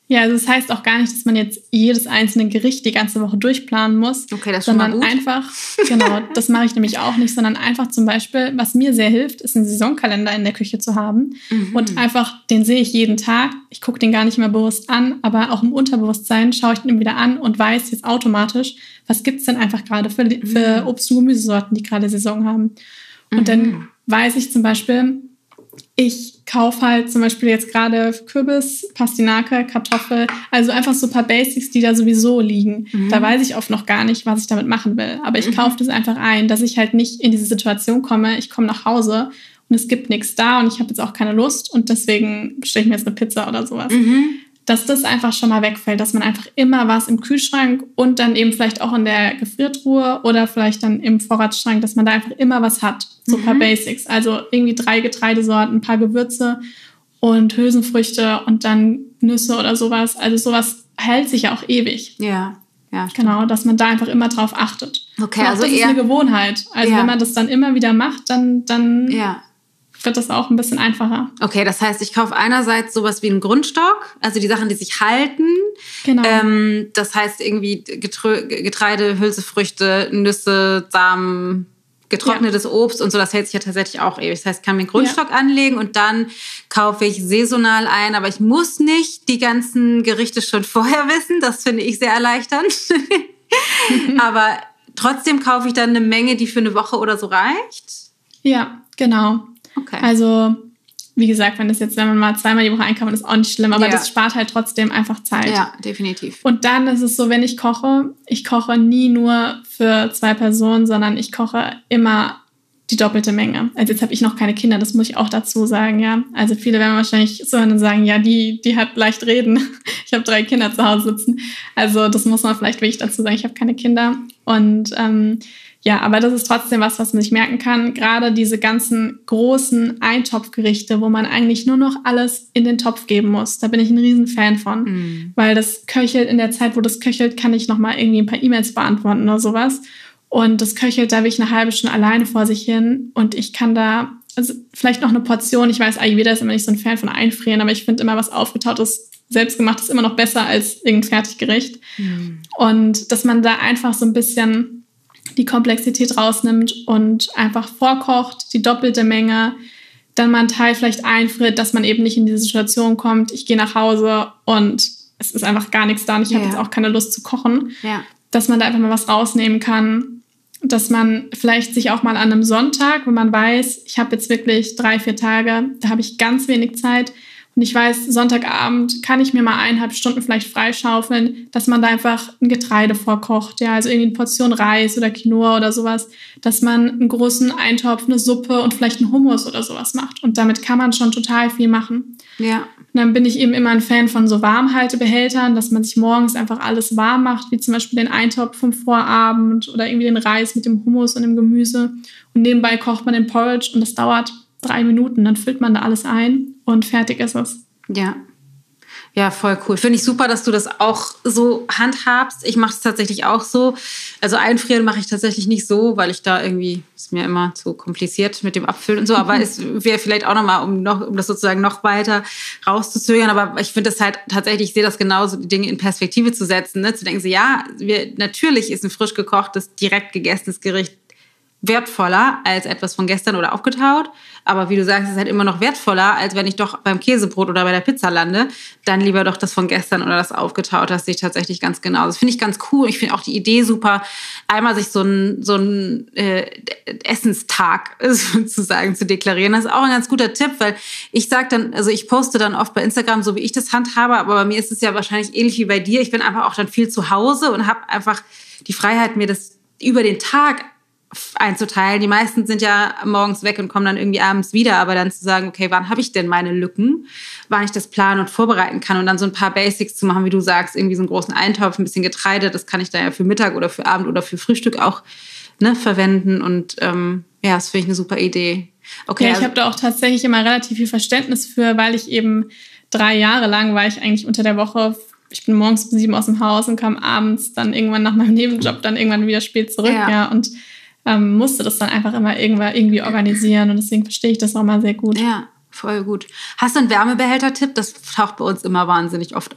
Ja, also das heißt auch gar nicht, dass man jetzt jedes einzelne Gericht die ganze Woche durchplanen muss. Okay, das ist schon mal gut. Sondern einfach, genau, das mache ich nämlich auch nicht, sondern einfach zum Beispiel, was mir sehr hilft, ist einen Saisonkalender in der Küche zu haben. Und einfach, den sehe ich jeden Tag. Ich gucke den gar nicht mehr bewusst an, aber auch im Unterbewusstsein schaue ich den wieder an und weiß jetzt automatisch, was gibt es denn einfach gerade für Obst- und Gemüsesorten, die gerade Saison haben. Und dann weiß ich zum Beispiel, ich kaufe halt zum Beispiel jetzt gerade Kürbis, Pastinake, Kartoffel, also einfach so ein paar Basics, die da sowieso liegen. Da weiß ich oft noch gar nicht, was ich damit machen will. Aber ich kaufe das einfach ein, dass ich halt nicht in diese Situation komme. Ich komme nach Hause und es gibt nichts da und ich habe jetzt auch keine Lust und deswegen bestelle ich mir jetzt eine Pizza oder sowas. Dass das einfach schon mal wegfällt, dass man einfach immer was im Kühlschrank und dann eben vielleicht auch in der Gefriertruhe oder vielleicht dann im Vorratsschrank, dass man da einfach immer was hat. So ein paar Basics. Also irgendwie 3 Getreidesorten, ein paar Gewürze und Hülsenfrüchte und dann Nüsse oder sowas. Also sowas hält sich ja auch ewig. Ja, stimmt. Genau, dass man da einfach immer drauf achtet. Okay, und also das ist eine Gewohnheit. Also wenn man das dann immer wieder macht, dann wird das auch ein bisschen einfacher. Okay, das heißt, ich kaufe einerseits sowas wie einen Grundstock, also die Sachen, die sich halten. Genau. Das heißt irgendwie Getreide, Hülsenfrüchte, Nüsse, Samen, getrocknetes Obst und so, das hält sich ja tatsächlich auch ewig. Das heißt, ich kann mir einen Grundstock anlegen und dann kaufe ich saisonal ein, aber ich muss nicht die ganzen Gerichte schon vorher wissen. Das finde ich sehr erleichternd. Aber trotzdem kaufe ich dann eine Menge, die für eine Woche oder so reicht? Ja, genau. Okay. Also, wie gesagt, wenn man mal 2-mal die Woche einkauft, ist auch nicht schlimm, aber das spart halt trotzdem einfach Zeit. Ja, definitiv. Und dann ist es so, wenn ich koche nie nur für 2 Personen, sondern ich koche immer die doppelte Menge. Also jetzt habe ich noch keine Kinder, das muss ich auch dazu sagen, ja. Also viele werden wahrscheinlich so hören und sagen, ja, die hat leicht reden. Ich habe 3 Kinder zu Hause sitzen. Also das muss man vielleicht wirklich dazu sagen, ich habe keine Kinder. Und ja, aber das ist trotzdem was man sich merken kann. Gerade diese ganzen großen Eintopfgerichte, wo man eigentlich nur noch alles in den Topf geben muss. Da bin ich ein riesen Fan von. Weil das köchelt, in der Zeit, wo das köchelt, kann ich nochmal irgendwie ein paar E-Mails beantworten oder sowas. Und das köchelt da wirklich eine halbe Stunde alleine vor sich hin. Und ich kann da, also vielleicht noch eine Portion, ich weiß, Ayurveda ist immer nicht so ein Fan von Einfrieren, aber ich finde immer was Aufgetautes, Selbstgemachtes immer noch besser als irgendein Fertiggericht. Und dass man da einfach so ein bisschen die Komplexität rausnimmt und einfach vorkocht, die doppelte Menge, dann mal einen Teil vielleicht einfriert, dass man eben nicht in diese Situation kommt, ich gehe nach Hause und es ist einfach gar nichts da und ich habe jetzt auch keine Lust zu kochen. Ja. Dass man da einfach mal was rausnehmen kann, dass man vielleicht sich auch mal an einem Sonntag, wenn man weiß, ich habe jetzt wirklich 3-4 Tage, da habe ich ganz wenig Zeit und ich weiß, Sonntagabend kann ich mir mal 1,5 Stunden vielleicht freischaufeln, dass man da einfach ein Getreide vorkocht, ja, also irgendwie eine Portion Reis oder Quinoa oder sowas, dass man einen großen Eintopf, eine Suppe und vielleicht einen Hummus oder sowas macht und damit kann man schon total viel machen. Ja. Und dann bin ich eben immer ein Fan von so Warmhaltebehältern, dass man sich morgens einfach alles warm macht, wie zum Beispiel den Eintopf vom Vorabend oder irgendwie den Reis mit dem Hummus und dem Gemüse und nebenbei kocht man den Porridge und das dauert 3 Minuten, dann füllt man da alles ein und fertig ist es. Ja, voll cool. Finde ich super, dass du das auch so handhabst. Ich mache es tatsächlich auch so. Also einfrieren mache ich tatsächlich nicht so, weil ich da irgendwie, ist mir immer zu kompliziert mit dem Abfüllen und so. Aber es wäre vielleicht auch nochmal, um das sozusagen noch weiter rauszuzögern. Aber ich finde das halt tatsächlich, ich sehe das genauso, die Dinge in Perspektive zu setzen. Ne? Zu denken, so, ja, natürlich ist ein frisch gekochtes, direkt gegessenes Gericht wertvoller als etwas von gestern oder aufgetaut. Aber wie du sagst, es ist halt immer noch wertvoller, als wenn ich doch beim Käsebrot oder bei der Pizza lande. Dann lieber doch das von gestern oder das aufgetaut. Das sehe ich tatsächlich ganz genau. Das finde ich ganz cool. Ich finde auch die Idee super, einmal sich so ein Essenstag sozusagen zu deklarieren. Das ist auch ein ganz guter Tipp, weil ich sage dann, also ich poste dann oft bei Instagram, so wie ich das handhabe, aber bei mir ist es ja wahrscheinlich ähnlich wie bei dir. Ich bin einfach auch dann viel zu Hause und habe einfach die Freiheit, mir das über den Tag einzuteilen. Die meisten sind ja morgens weg und kommen dann irgendwie abends wieder, aber dann zu sagen, okay, wann habe ich denn meine Lücken, wann ich das planen und vorbereiten kann und dann so ein paar Basics zu machen, wie du sagst, irgendwie so einen großen Eintopf, ein bisschen Getreide, das kann ich dann ja für Mittag oder für Abend oder für Frühstück auch verwenden und das finde ich eine super Idee. Okay, ja, ich habe da auch tatsächlich immer relativ viel Verständnis für, weil ich eben 3 Jahre lang war ich eigentlich unter der Woche, ich bin morgens um 7 aus dem Haus und kam abends dann irgendwann nach meinem Nebenjob dann irgendwann wieder spät zurück, und musste das dann einfach immer irgendwie organisieren und deswegen verstehe ich das auch mal sehr gut. Ja, voll gut. Hast du einen Wärmebehälter-Tipp? Das taucht bei uns immer wahnsinnig oft auf.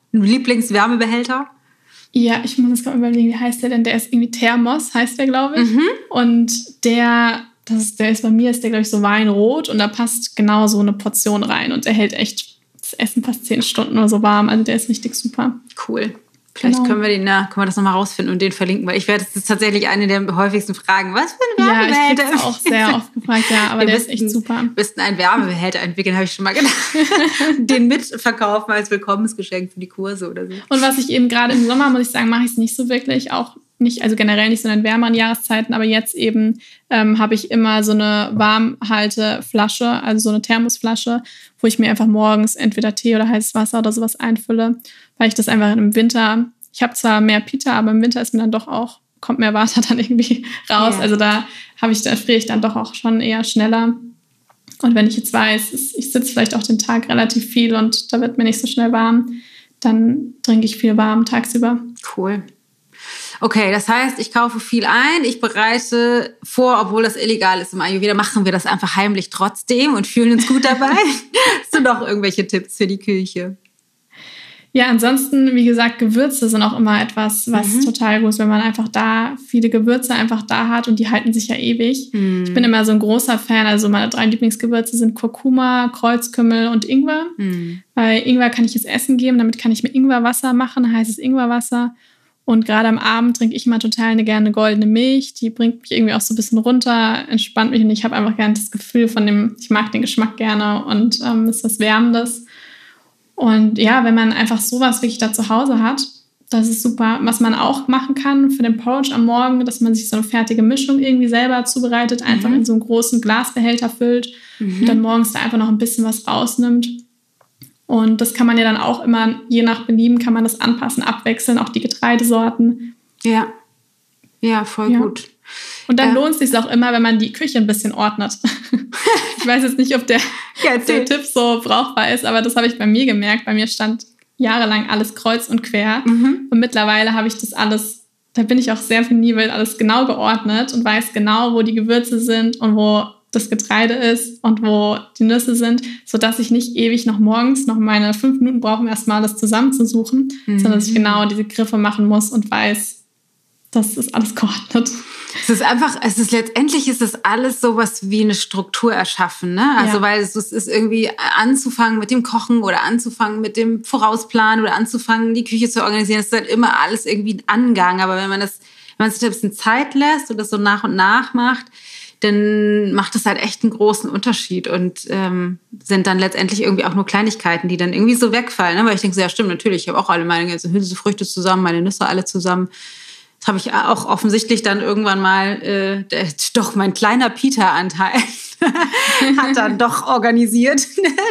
Ein Lieblingswärmebehälter? Ja, ich muss jetzt gerade überlegen, wie heißt der denn? Der ist irgendwie Thermos, heißt der, glaube ich. Und der ist bei mir, glaube ich, so Weinrot und da passt genau so eine Portion rein und der hält echt das Essen fast 10 Stunden oder so warm. Also der ist richtig super. Cool. Vielleicht können wir das nochmal rausfinden und den verlinken, weil das ist tatsächlich eine der häufigsten Fragen. Was für ein Wärmebehälter? Ja, ich kriege auch sehr oft gefragt, ja, aber der ist echt super. Wir müssten einen Wärmebehälter entwickeln, habe ich schon mal gedacht. Den mitverkaufen als Willkommensgeschenk für die Kurse oder so. Und was ich eben gerade im Sommer, muss ich sagen, mache ich es nicht so wirklich, auch nicht, also generell nicht so in den wärmeren Jahreszeiten, aber jetzt eben habe ich immer so eine Warmhalteflasche, also so eine Thermosflasche, wo ich mir einfach morgens entweder Tee oder heißes Wasser oder sowas einfülle, weil ich das einfach im Winter, ich habe zwar mehr Pita, aber im Winter ist mir dann doch auch, kommt mehr Wasser dann irgendwie raus. Ja. Also da friere ich dann doch auch schon eher schneller. Und wenn ich jetzt weiß, ich sitze vielleicht auch den Tag relativ viel und da wird mir nicht so schnell warm, dann trinke ich viel warm tagsüber. Cool. Okay, das heißt, ich kaufe viel ein, ich bereite vor, obwohl das illegal ist im Ayurveda, machen wir das einfach heimlich trotzdem und fühlen uns gut dabei. Hast du noch irgendwelche Tipps für die Küche? Ja, ansonsten, wie gesagt, Gewürze sind auch immer etwas, was total gut ist, wenn man einfach da viele Gewürze einfach da hat und die halten sich ja ewig. Ich bin immer so ein großer Fan, also meine 3 Lieblingsgewürze sind Kurkuma, Kreuzkümmel und Ingwer. Weil Ingwer kann ich ins Essen geben, damit kann ich mir Ingwerwasser machen, heißes Ingwerwasser. Und gerade am Abend trinke ich mal total gerne goldene Milch. Die bringt mich irgendwie auch so ein bisschen runter, entspannt mich und ich habe einfach gerne das Gefühl ich mag den Geschmack gerne und ist was Wärmendes. Und ja, wenn man einfach sowas wirklich da zu Hause hat, das ist super. Was man auch machen kann für den Porridge am Morgen, dass man sich so eine fertige Mischung irgendwie selber zubereitet, einfach in so einen großen Glasbehälter füllt und dann morgens da einfach noch ein bisschen was rausnimmt. Und das kann man ja dann auch immer, je nach Belieben, kann man das anpassen, abwechseln, auch die Getreidesorten. Ja, voll gut. Und dann lohnt es sich auch immer, wenn man die Küche ein bisschen ordnet. Ich weiß jetzt nicht, ob der Tipp so brauchbar ist, aber das habe ich bei mir gemerkt. Bei mir stand jahrelang alles kreuz und quer. Und mittlerweile habe ich das alles, da bin ich auch sehr penibel, alles genau geordnet und weiß genau, wo die Gewürze sind und wo das Getreide ist und wo die Nüsse sind, sodass ich nicht ewig noch morgens noch meine 5 Minuten brauche, um erstmal das zusammenzusuchen, sondern dass ich genau diese Griffe machen muss und weiß, das ist alles geordnet. Letztendlich ist das alles sowas wie eine Struktur erschaffen, ne? Also, weil es ist irgendwie anzufangen mit dem Kochen oder anzufangen mit dem Vorausplanen oder anzufangen, die Küche zu organisieren. Das ist halt immer alles irgendwie ein Angang. Aber wenn man sich da ein bisschen Zeit lässt und das so nach und nach macht, dann macht das halt echt einen großen Unterschied und sind dann letztendlich irgendwie auch nur Kleinigkeiten, die dann irgendwie so wegfallen. Ne? Weil ich denke so, ja stimmt, natürlich, ich habe auch alle meine Hülsenfrüchte zusammen, meine Nüsse alle zusammen. Das habe ich auch offensichtlich dann irgendwann mal, doch mein kleiner Pita-Anteil hat dann doch organisiert.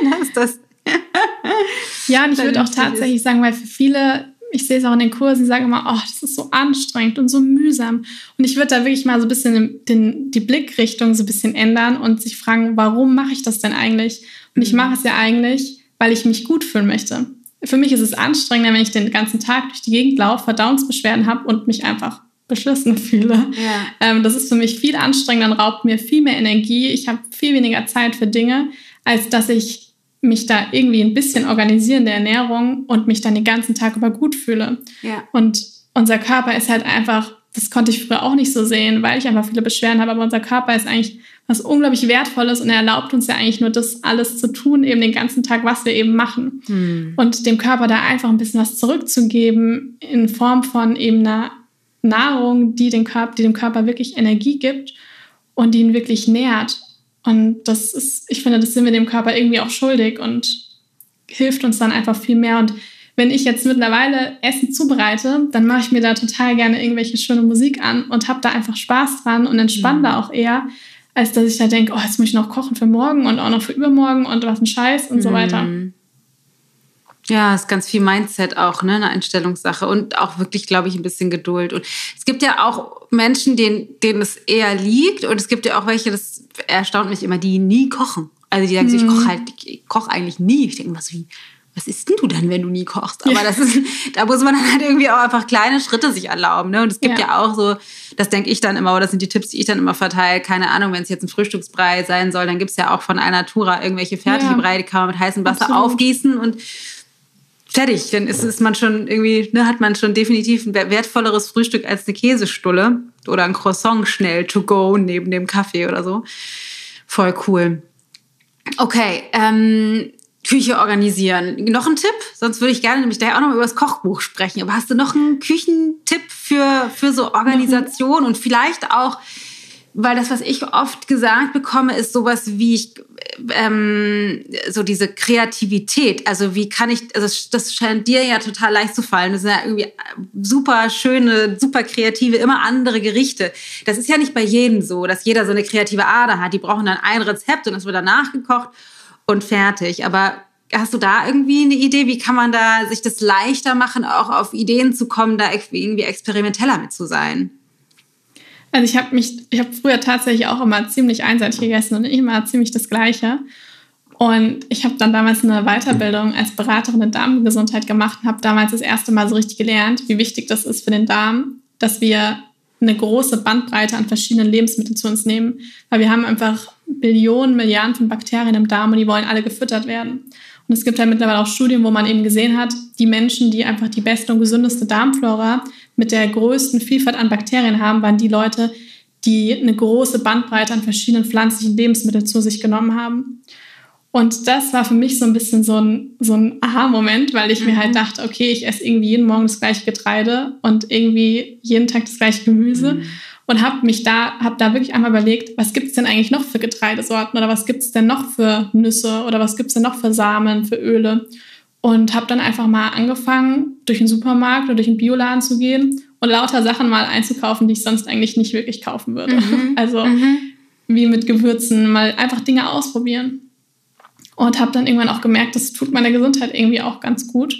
Ja, und ich würde auch tatsächlich sagen, weil für viele, ich sehe es auch in den Kursen, die sagen immer, oh, das ist so anstrengend und so mühsam. Und ich würde da wirklich mal so ein bisschen die Blickrichtung so ein bisschen ändern und sich fragen, warum mache ich das denn eigentlich? Und ich mache es ja eigentlich, weil ich mich gut fühlen möchte. Für mich ist es anstrengender, wenn ich den ganzen Tag durch die Gegend laufe, Verdauungsbeschwerden habe und mich einfach beschissen fühle. Ja. Das ist für mich viel anstrengender und raubt mir viel mehr Energie. Ich habe viel weniger Zeit für Dinge, als dass ich mich da irgendwie ein bisschen organisiere in der Ernährung und mich dann den ganzen Tag über gut fühle. Ja. Und unser Körper ist halt einfach, das konnte ich früher auch nicht so sehen, weil ich einfach viele Beschwerden habe, aber unser Körper ist eigentlich was unglaublich Wertvolles und er erlaubt uns ja eigentlich nur das alles zu tun, eben den ganzen Tag, was wir eben machen. Und dem Körper da einfach ein bisschen was zurückzugeben in Form von eben einer Nahrung, die dem Körper wirklich Energie gibt und die ihn wirklich nährt. Und ich finde, das sind wir dem Körper irgendwie auch schuldig und hilft uns dann einfach viel mehr. Und wenn ich jetzt mittlerweile Essen zubereite, dann mache ich mir da total gerne irgendwelche schöne Musik an und habe da einfach Spaß dran und entspanne da auch eher, als dass ich da denke, oh, jetzt muss ich noch kochen für morgen und auch noch für übermorgen und was ein Scheiß und so weiter. Ja, es ist ganz viel Mindset auch, ne, eine Einstellungssache und auch wirklich, glaube ich, ein bisschen Geduld. Und es gibt ja auch Menschen, denen es eher liegt und es gibt ja auch welche, das erstaunt mich immer, die nie kochen. Also die sagen so, ich koche eigentlich nie. Ich denke immer so, was isst denn du dann, wenn du nie kochst? Aber da muss man dann halt irgendwie auch einfach kleine Schritte sich erlauben, ne? Und es gibt ja auch so, das denke ich dann immer, oder das sind die Tipps, die ich dann immer verteile, keine Ahnung, wenn es jetzt ein Frühstücksbrei sein soll, dann gibt es ja auch von Alnatura irgendwelche fertige Brei, die kann man mit heißem Wasser aufgießen und fertig. Dann ist man schon irgendwie, ne, hat man schon definitiv ein wertvolleres Frühstück als eine Käsestulle oder ein Croissant schnell to go neben dem Kaffee oder so. Voll cool. Okay, Küche organisieren. Noch ein Tipp? Sonst würde ich gerne nämlich daher auch noch über das Kochbuch sprechen. Aber hast du noch einen Küchentipp für so Organisation und vielleicht auch, weil das, was ich oft gesagt bekomme, ist sowas wie so diese Kreativität. Also wie kann ich, also das scheint dir ja total leicht zu fallen. Das sind ja irgendwie super schöne, super kreative, immer andere Gerichte. Das ist ja nicht bei jedem so, dass jeder so eine kreative Ader hat. Die brauchen dann ein Rezept und das wird dann nachgekocht und fertig. Aber hast du da irgendwie eine Idee, wie kann man da sich das leichter machen, auch auf Ideen zu kommen, da irgendwie experimenteller mit zu sein? Also ich habe früher tatsächlich auch immer ziemlich einseitig gegessen und immer ziemlich das Gleiche. Und ich habe dann damals eine Weiterbildung als Beraterin in Darmgesundheit gemacht und habe damals das erste Mal so richtig gelernt, wie wichtig das ist für den Darm, dass wir eine große Bandbreite an verschiedenen Lebensmitteln zu uns nehmen. Weil wir haben einfach Billionen, Milliarden von Bakterien im Darm und die wollen alle gefüttert werden. Und es gibt ja mittlerweile auch Studien, wo man eben gesehen hat, die Menschen, die einfach die beste und gesündeste Darmflora mit der größten Vielfalt an Bakterien haben, waren die Leute, die eine große Bandbreite an verschiedenen pflanzlichen Lebensmitteln zu sich genommen haben. Und das war für mich so ein bisschen so ein Aha-Moment, weil ich mir halt dachte, okay, ich esse irgendwie jeden Morgen das gleiche Getreide und irgendwie jeden Tag das gleiche Gemüse. Und habe da wirklich einmal überlegt, was gibt es denn eigentlich noch für Getreidesorten oder was gibt es denn noch für Nüsse oder was gibt es denn noch für Samen, für Öle? Und habe dann einfach mal angefangen, durch den Supermarkt oder durch den Bioladen zu gehen und lauter Sachen mal einzukaufen, die ich sonst eigentlich nicht wirklich kaufen würde. Also wie mit Gewürzen, mal einfach Dinge ausprobieren. Und habe dann irgendwann auch gemerkt, das tut meiner Gesundheit irgendwie auch ganz gut.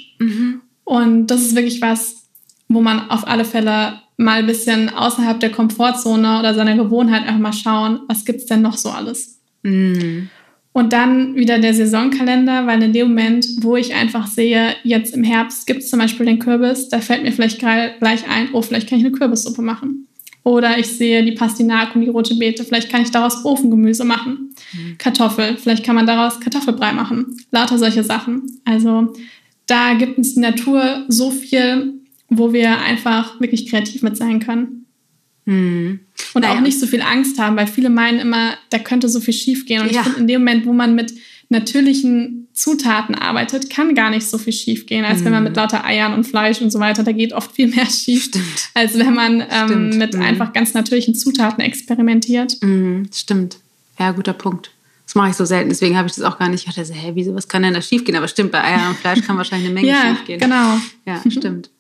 Und das ist wirklich was, wo man auf alle Fälle mal ein bisschen außerhalb der Komfortzone oder seiner Gewohnheit einfach mal schauen, was gibt's denn noch so alles. Und dann wieder der Saisonkalender, weil in dem Moment, wo ich einfach sehe, jetzt im Herbst gibt es zum Beispiel den Kürbis, da fällt mir vielleicht gleich ein, oh, vielleicht kann ich eine Kürbissuppe machen. Oder ich sehe die Pastinaken und die rote Beete, vielleicht kann ich daraus Ofengemüse machen. Kartoffel, vielleicht kann man daraus Kartoffelbrei machen. Lauter solche Sachen. Also da gibt uns die Natur so viel, wo wir einfach wirklich kreativ mit sein können. Und auch nicht so viel Angst haben, weil viele meinen immer, da könnte so viel schief gehen. Und ich finde, in dem Moment, wo man mit natürlichen Zutaten arbeitet, kann gar nicht so viel schief gehen, als wenn man mit lauter Eiern und Fleisch und so weiter, da geht oft viel mehr schief, als wenn man mit einfach ganz natürlichen Zutaten experimentiert. Stimmt. Ja, guter Punkt. Das mache ich so selten, deswegen habe ich das auch gar nicht. Ich dachte, wieso, was kann denn da schief gehen? Aber stimmt, bei Eiern und Fleisch kann wahrscheinlich eine Menge schief gehen. Genau. Ja, stimmt.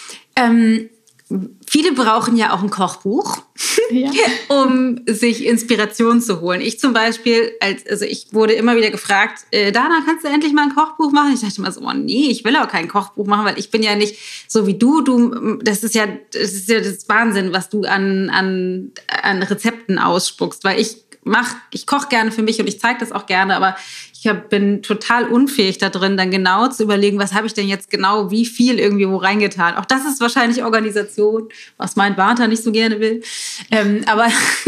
Viele brauchen ja auch ein Kochbuch, um sich Inspiration zu holen. Ich zum Beispiel, ich wurde immer wieder gefragt, Dana, kannst du endlich mal ein Kochbuch machen? Ich dachte immer so, oh nee, ich will auch kein Kochbuch machen, weil ich bin ja nicht so wie du, das ist ja das Wahnsinn, was du an Rezepten ausspuckst, weil ich koche gerne für mich und ich zeige das auch gerne, aber ich bin total unfähig da drin, dann genau zu überlegen, was habe ich denn jetzt genau, wie viel irgendwie wo reingetan. Auch das ist wahrscheinlich Organisation, was mein Vater nicht so gerne will. Aber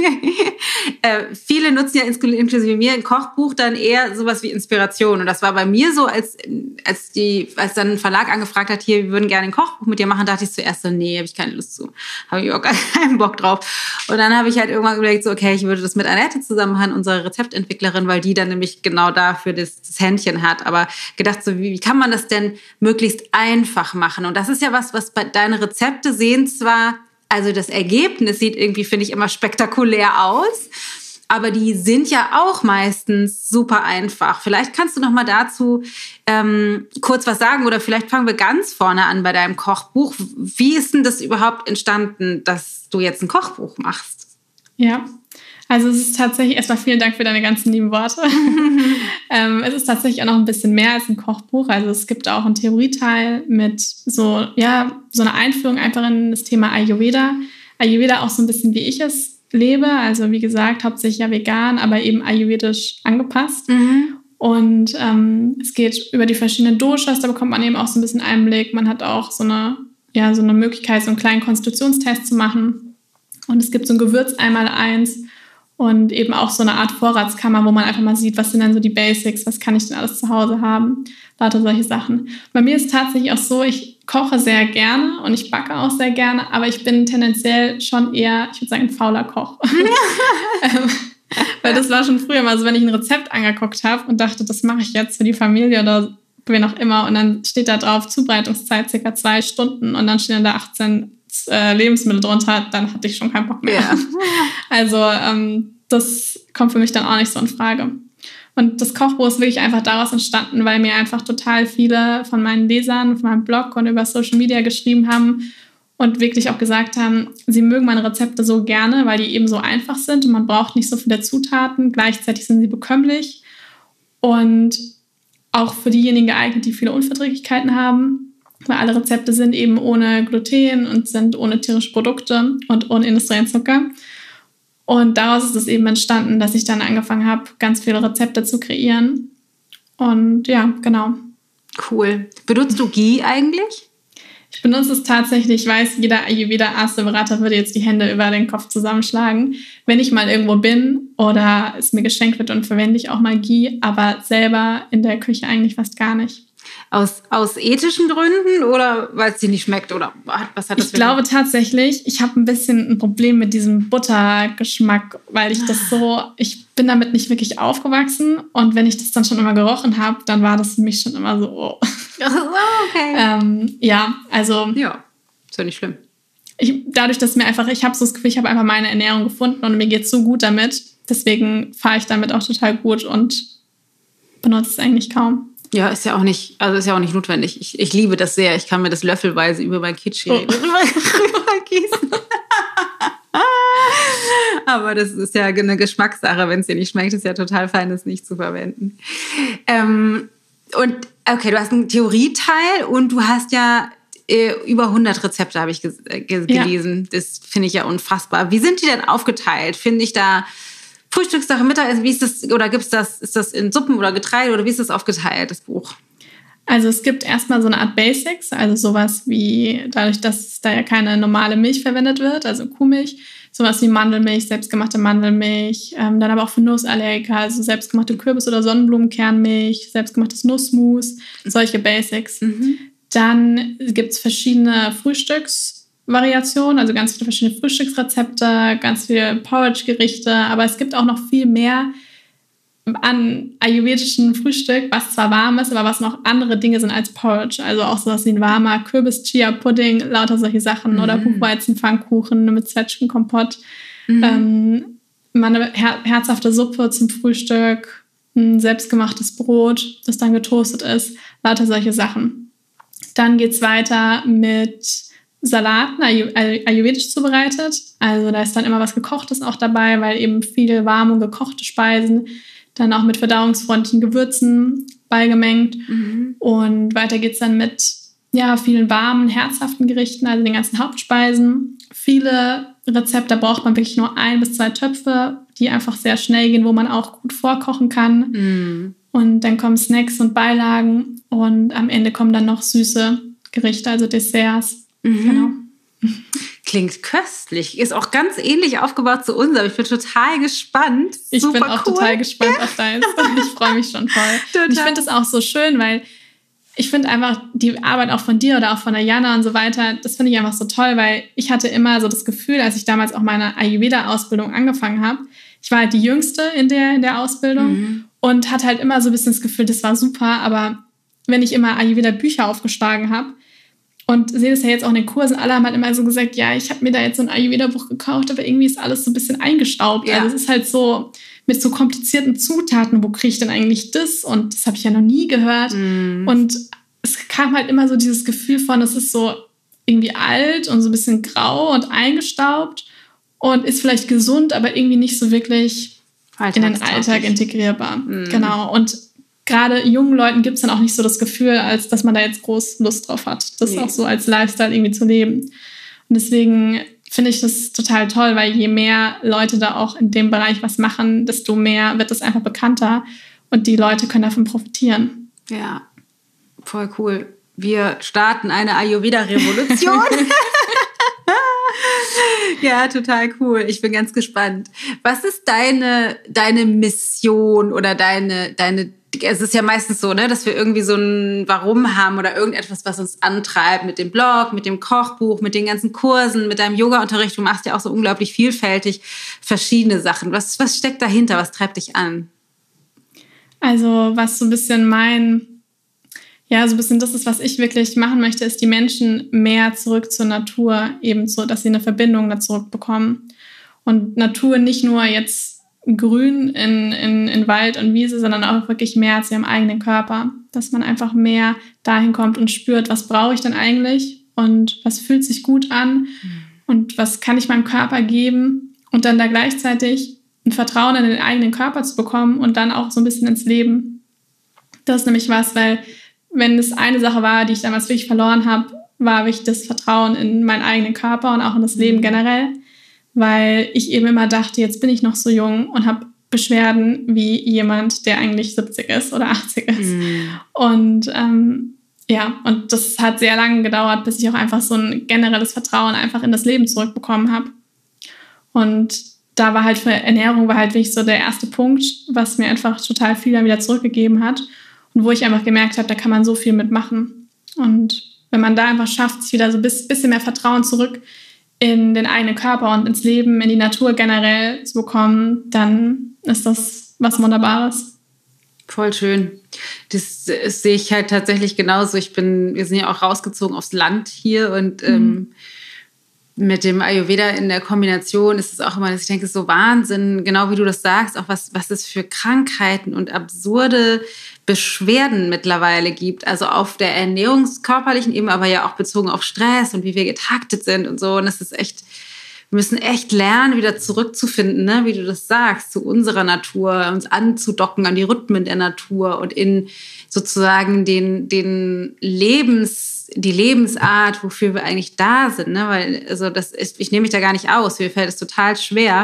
viele nutzen ja inklusive mir ein Kochbuch dann eher sowas wie Inspiration. Und das war bei mir so, als dann ein Verlag angefragt hat, hier, wir würden gerne ein Kochbuch mit dir machen, dachte ich zuerst so, nee, habe ich keine Lust zu. Habe ich auch gar keinen Bock drauf. Und dann habe ich halt irgendwann überlegt, so, okay, ich würde das mit Annette zusammen machen, unsere Rezeptentwicklerin, weil die dann nämlich genau dafür das Händchen hat, aber gedacht, so wie kann man das denn möglichst einfach machen? Und das ist ja was bei deine Rezepte sehen zwar, also das Ergebnis sieht irgendwie, finde ich, immer spektakulär aus, aber die sind ja auch meistens super einfach. Vielleicht kannst du noch mal dazu kurz was sagen oder vielleicht fangen wir ganz vorne an bei deinem Kochbuch. Wie ist denn das überhaupt entstanden, dass du jetzt ein Kochbuch machst? Ja, also es ist tatsächlich, erstmal vielen Dank für deine ganzen lieben Worte. Es ist tatsächlich auch noch ein bisschen mehr als ein Kochbuch. Also es gibt auch einen Theorieteil mit so eine Einführung einfach in das Thema Ayurveda. Ayurveda auch so ein bisschen, wie ich es lebe. Also wie gesagt, hauptsächlich ja vegan, aber eben ayurvedisch angepasst. Und es geht über die verschiedenen Doshas, da bekommt man eben auch so ein bisschen Einblick. Man hat auch so eine Möglichkeit, so einen kleinen Konstitutionstest zu machen. Und es gibt so ein Gewürz 1x1. Und eben auch so eine Art Vorratskammer, wo man einfach mal sieht, was sind denn so die Basics, was kann ich denn alles zu Hause haben, lauter solche Sachen. Bei mir ist tatsächlich auch so, ich koche sehr gerne und ich backe auch sehr gerne, aber ich bin tendenziell schon eher, ich würde sagen, ein fauler Koch. Weil das war schon früher mal so, wenn ich ein Rezept angeguckt habe und dachte, das mache ich jetzt für die Familie oder wen auch immer und dann steht da drauf, Zubereitungszeit ca. 2 Stunden und dann stehen da 18 Lebensmittel drunter, dann hatte ich schon keinen Bock mehr. Ja. Also das kommt für mich dann auch nicht so in Frage. Und das Kochbuch ist wirklich einfach daraus entstanden, weil mir einfach total viele von meinen Lesern auf meinem Blog und über Social Media geschrieben haben und wirklich auch gesagt haben, sie mögen meine Rezepte so gerne, weil die eben so einfach sind und man braucht nicht so viele Zutaten. Gleichzeitig sind sie bekömmlich und auch für diejenigen geeignet, die viele Unverträglichkeiten haben. Weil alle Rezepte sind eben ohne Gluten und sind ohne tierische Produkte und ohne industriellen Zucker. Und daraus ist es eben entstanden, dass ich dann angefangen habe, ganz viele Rezepte zu kreieren. Und ja, genau. Cool. Benutzt du Ghee eigentlich? Ich benutze es tatsächlich. Ich weiß, jeder Ayurveda-Berater würde jetzt die Hände über den Kopf zusammenschlagen. Wenn ich mal irgendwo bin oder es mir geschenkt wird, dann verwende ich auch mal Ghee, aber selber in der Küche eigentlich fast gar nicht. Aus ethischen Gründen oder weil es dir nicht schmeckt? Oder was hat das? Ich glaube tatsächlich, ich habe ein bisschen ein Problem mit diesem Buttergeschmack, weil ich bin damit nicht wirklich aufgewachsen und wenn ich das dann schon immer gerochen habe, dann war das für mich schon immer so, oh. Okay. Ja, also... Ja, ist ja nicht schlimm. Dadurch, dass ich habe so das Gefühl, ich habe einfach meine Ernährung gefunden und mir geht es so gut damit, deswegen fahre ich damit auch total gut und benutze es eigentlich kaum. Ja, ist ja auch nicht notwendig. Ich liebe das sehr. Ich kann mir das löffelweise über mein Kitchen rübergießen. Aber das ist ja eine Geschmackssache. Wenn es dir nicht schmeckt, ist ja total fein, das nicht zu verwenden. Und okay, du hast einen Theorieteil und du hast ja über 100 Rezepte, habe ich gelesen. Ja. Das finde ich ja unfassbar. Wie sind die denn aufgeteilt? Finde ich da Frühstückssache, Mittag, wie ist das, oder ist das in Suppen oder Getreide oder wie ist das aufgeteilt, das Buch? Also es gibt erstmal so eine Art Basics, also sowas wie, dadurch, dass da ja keine normale Milch verwendet wird, also Kuhmilch, sowas wie Mandelmilch, selbstgemachte Mandelmilch, dann aber auch für Nussallergiker, also selbstgemachte Kürbis- oder Sonnenblumenkernmilch, selbstgemachtes Nussmus, solche Basics. Mhm. Dann gibt es verschiedene Frühstücksvariationen, also ganz viele verschiedene Frühstücksrezepte, ganz viele Porridge-Gerichte, aber es gibt auch noch viel mehr an ayurvedischen Frühstück, was zwar warm ist, aber was noch andere Dinge sind als Porridge. Also auch sowas wie ein warmer Kürbis-Chia-Pudding, lauter solche Sachen oder Buchweizen-Pfannkuchen mit Zwetschgenkompott, mal eine herzhafte Suppe zum Frühstück, ein selbstgemachtes Brot, das dann getoastet ist, lauter solche Sachen. Dann geht's weiter mit Salaten, ayurvedisch zubereitet. Also da ist dann immer was Gekochtes auch dabei, weil eben viele warme und gekochte Speisen, dann auch mit verdauungsfreundlichen Gewürzen beigemengt. Mhm. Und weiter geht's dann mit vielen warmen, herzhaften Gerichten, also den ganzen Hauptspeisen. Viele Rezepte braucht man wirklich nur 1 bis 2 Töpfe, die einfach sehr schnell gehen, wo man auch gut vorkochen kann. Mhm. Und dann kommen Snacks und Beilagen und am Ende kommen dann noch süße Gerichte, also Desserts. Mhm. Genau. Klingt köstlich. Ist auch ganz ähnlich aufgebaut zu uns, aber ich bin total gespannt. Ich bin auch total gespannt auf deins. Ich freue mich schon voll. Total. Und ich finde es auch so schön, weil ich finde einfach die Arbeit auch von dir oder auch von der Jana und so weiter, das finde ich einfach so toll, weil ich hatte immer so das Gefühl, als ich damals auch meine Ayurveda-Ausbildung angefangen habe, ich war halt die Jüngste in der Ausbildung und hatte halt immer so ein bisschen das Gefühl, das war super, aber wenn ich immer Ayurveda-Bücher aufgeschlagen habe und sehe das ja jetzt auch in den Kursen, alle haben halt immer so gesagt, ja, ich habe mir da jetzt so ein Ayurveda-Buch gekauft, aber irgendwie ist alles so ein bisschen eingestaubt. Ja. Also es ist halt so mit so komplizierten Zutaten, wo kriege ich denn eigentlich das? Und das habe ich ja noch nie gehört. Und es kam halt immer so dieses Gefühl von, es ist so irgendwie alt und so ein bisschen grau und eingestaubt und ist vielleicht gesund, aber irgendwie nicht so wirklich in den Alltag integrierbar. Genau. Und gerade jungen Leuten gibt es dann auch nicht so das Gefühl, als dass man da jetzt groß Lust drauf hat, das auch so als Lifestyle irgendwie zu leben. Und deswegen finde ich das total toll, weil je mehr Leute da auch in dem Bereich was machen, desto mehr wird das einfach bekannter und die Leute können davon profitieren. Ja, voll cool. Wir starten eine Ayurveda-Revolution. Ja, total cool. Ich bin ganz gespannt. Was ist deine Mission oder es ist ja meistens so, ne, dass wir irgendwie so ein Warum haben oder irgendetwas, was uns antreibt mit dem Blog, mit dem Kochbuch, mit den ganzen Kursen, mit deinem Yoga-Unterricht. Du machst ja auch so unglaublich vielfältig verschiedene Sachen. Was steckt dahinter? Was treibt dich an? Also was so ein bisschen das ist, was ich wirklich machen möchte, ist die Menschen mehr zurück zur Natur, eben so, dass sie eine Verbindung da zurückbekommen. Und Natur nicht nur jetzt grün in Wald und Wiese, sondern auch wirklich mehr zu ihrem eigenen Körper. Dass man einfach mehr dahin kommt und spürt, was brauche ich denn eigentlich und was fühlt sich gut an und was kann ich meinem Körper geben und dann da gleichzeitig ein Vertrauen in den eigenen Körper zu bekommen und dann auch so ein bisschen ins Leben. Das ist nämlich was, weil wenn es eine Sache war, die ich damals wirklich verloren habe, war wirklich das Vertrauen in meinen eigenen Körper und auch in das Leben generell. Weil ich eben immer dachte, jetzt bin ich noch so jung und habe Beschwerden wie jemand, der eigentlich 70 ist oder 80 ist. Und und das hat sehr lange gedauert, bis ich auch einfach so ein generelles Vertrauen einfach in das Leben zurückbekommen habe. Und da war halt für Ernährung wirklich so der erste Punkt, was mir einfach total viel dann wieder zurückgegeben hat und wo ich einfach gemerkt habe, da kann man so viel mitmachen. Und wenn man da einfach schafft, sich wieder so ein bisschen mehr Vertrauen zurück in den eigenen Körper und ins Leben, in die Natur generell zu bekommen, dann ist das was Wunderbares. Voll schön. Das sehe ich halt tatsächlich genauso. Wir sind ja auch rausgezogen aufs Land hier und mit dem Ayurveda in der Kombination ist es auch immer, dass ich denke, so Wahnsinn, genau wie du das sagst, auch was es für Krankheiten und absurde Beschwerden mittlerweile gibt. Also auf der ernährungskörperlichen Ebene, aber ja auch bezogen auf Stress und wie wir getaktet sind und so. Und das ist echt, wir müssen echt lernen, wieder zurückzufinden, ne? Wie du das sagst, zu unserer Natur, uns anzudocken an die Rhythmen der Natur und in sozusagen die Lebensart, wofür wir eigentlich da sind, ne? Weil, also ich nehme mich da gar nicht aus. Mir fällt es total schwer,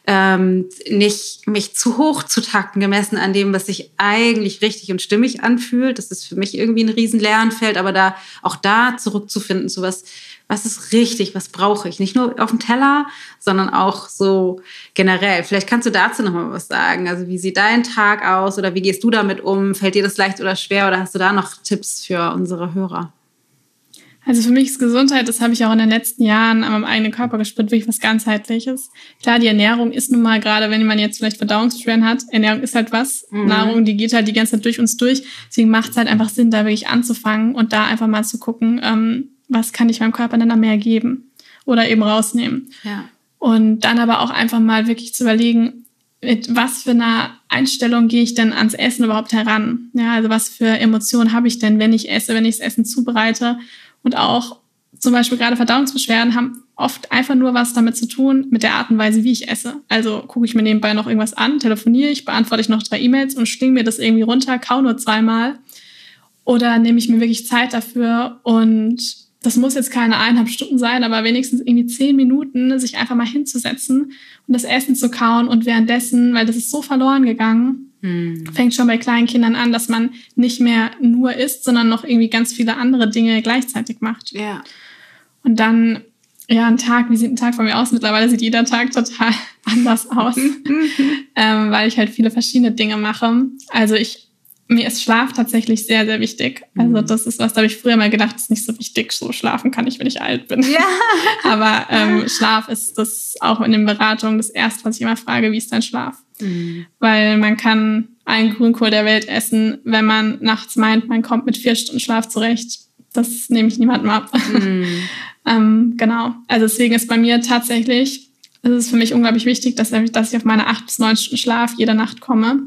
nicht mich zu hoch zu takten, gemessen an dem, was sich eigentlich richtig und stimmig anfühlt. Das ist für mich irgendwie ein riesen Lernfeld, aber da zurückzufinden zu was ist richtig, was brauche ich? Nicht nur auf dem Teller, sondern auch so generell. Vielleicht kannst du dazu noch mal was sagen. Also wie sieht dein Tag aus oder wie gehst du damit um? Fällt dir das leicht oder schwer oder hast du da noch Tipps für unsere Hörer? Also für mich ist Gesundheit, das habe ich auch in den letzten Jahren an meinem eigenen Körper gespürt, wirklich was Ganzheitliches. Klar, die Ernährung ist nun mal, gerade wenn man jetzt vielleicht Verdauungsbeschwerden hat, Ernährung ist halt was. Nahrung, die geht halt die ganze Zeit durch uns durch. Deswegen macht es halt einfach Sinn, da wirklich anzufangen und da einfach mal zu gucken, was kann ich meinem Körper denn da mehr geben oder eben rausnehmen. Ja. Und dann aber auch einfach mal wirklich zu überlegen, mit was für einer Einstellung gehe ich denn ans Essen überhaupt heran? Ja, also was für Emotionen habe ich denn, wenn ich esse, wenn ich das Essen zubereite? Und auch zum Beispiel gerade Verdauungsbeschwerden haben oft einfach nur was damit zu tun, mit der Art und Weise, wie ich esse. Also gucke ich mir nebenbei noch irgendwas an, telefoniere ich, beantworte ich noch 3 E-Mails und schlinge mir das irgendwie runter, kau nur 2-mal. Oder nehme ich mir wirklich Zeit dafür und das muss jetzt keine 1,5 Stunden sein, aber wenigstens irgendwie 10 Minuten, sich einfach mal hinzusetzen und das Essen zu kauen und währenddessen, weil das ist so verloren gegangen, fängt schon bei kleinen Kindern an, dass man nicht mehr nur isst, sondern noch irgendwie ganz viele andere Dinge gleichzeitig macht. Ja. Und dann, ja, wie sieht ein Tag von mir aus? Mittlerweile sieht jeder Tag total anders aus, weil ich halt viele verschiedene Dinge mache. Also mir ist Schlaf tatsächlich sehr, sehr wichtig. Also das ist was, da habe ich früher mal gedacht, das ist nicht so wichtig, so schlafen kann ich, wenn ich alt bin. Ja. Aber Schlaf ist das auch in den Beratungen das Erste, was ich immer frage, wie ist dein Schlaf? Weil man kann einen Grünkohl der Welt essen, wenn man nachts meint, man kommt mit 4 Stunden Schlaf zurecht. Das nehme ich niemandem ab. Genau. Also deswegen ist bei mir tatsächlich, es ist für mich unglaublich wichtig, dass ich auf meine 8 bis 9 Stunden Schlaf jede Nacht komme.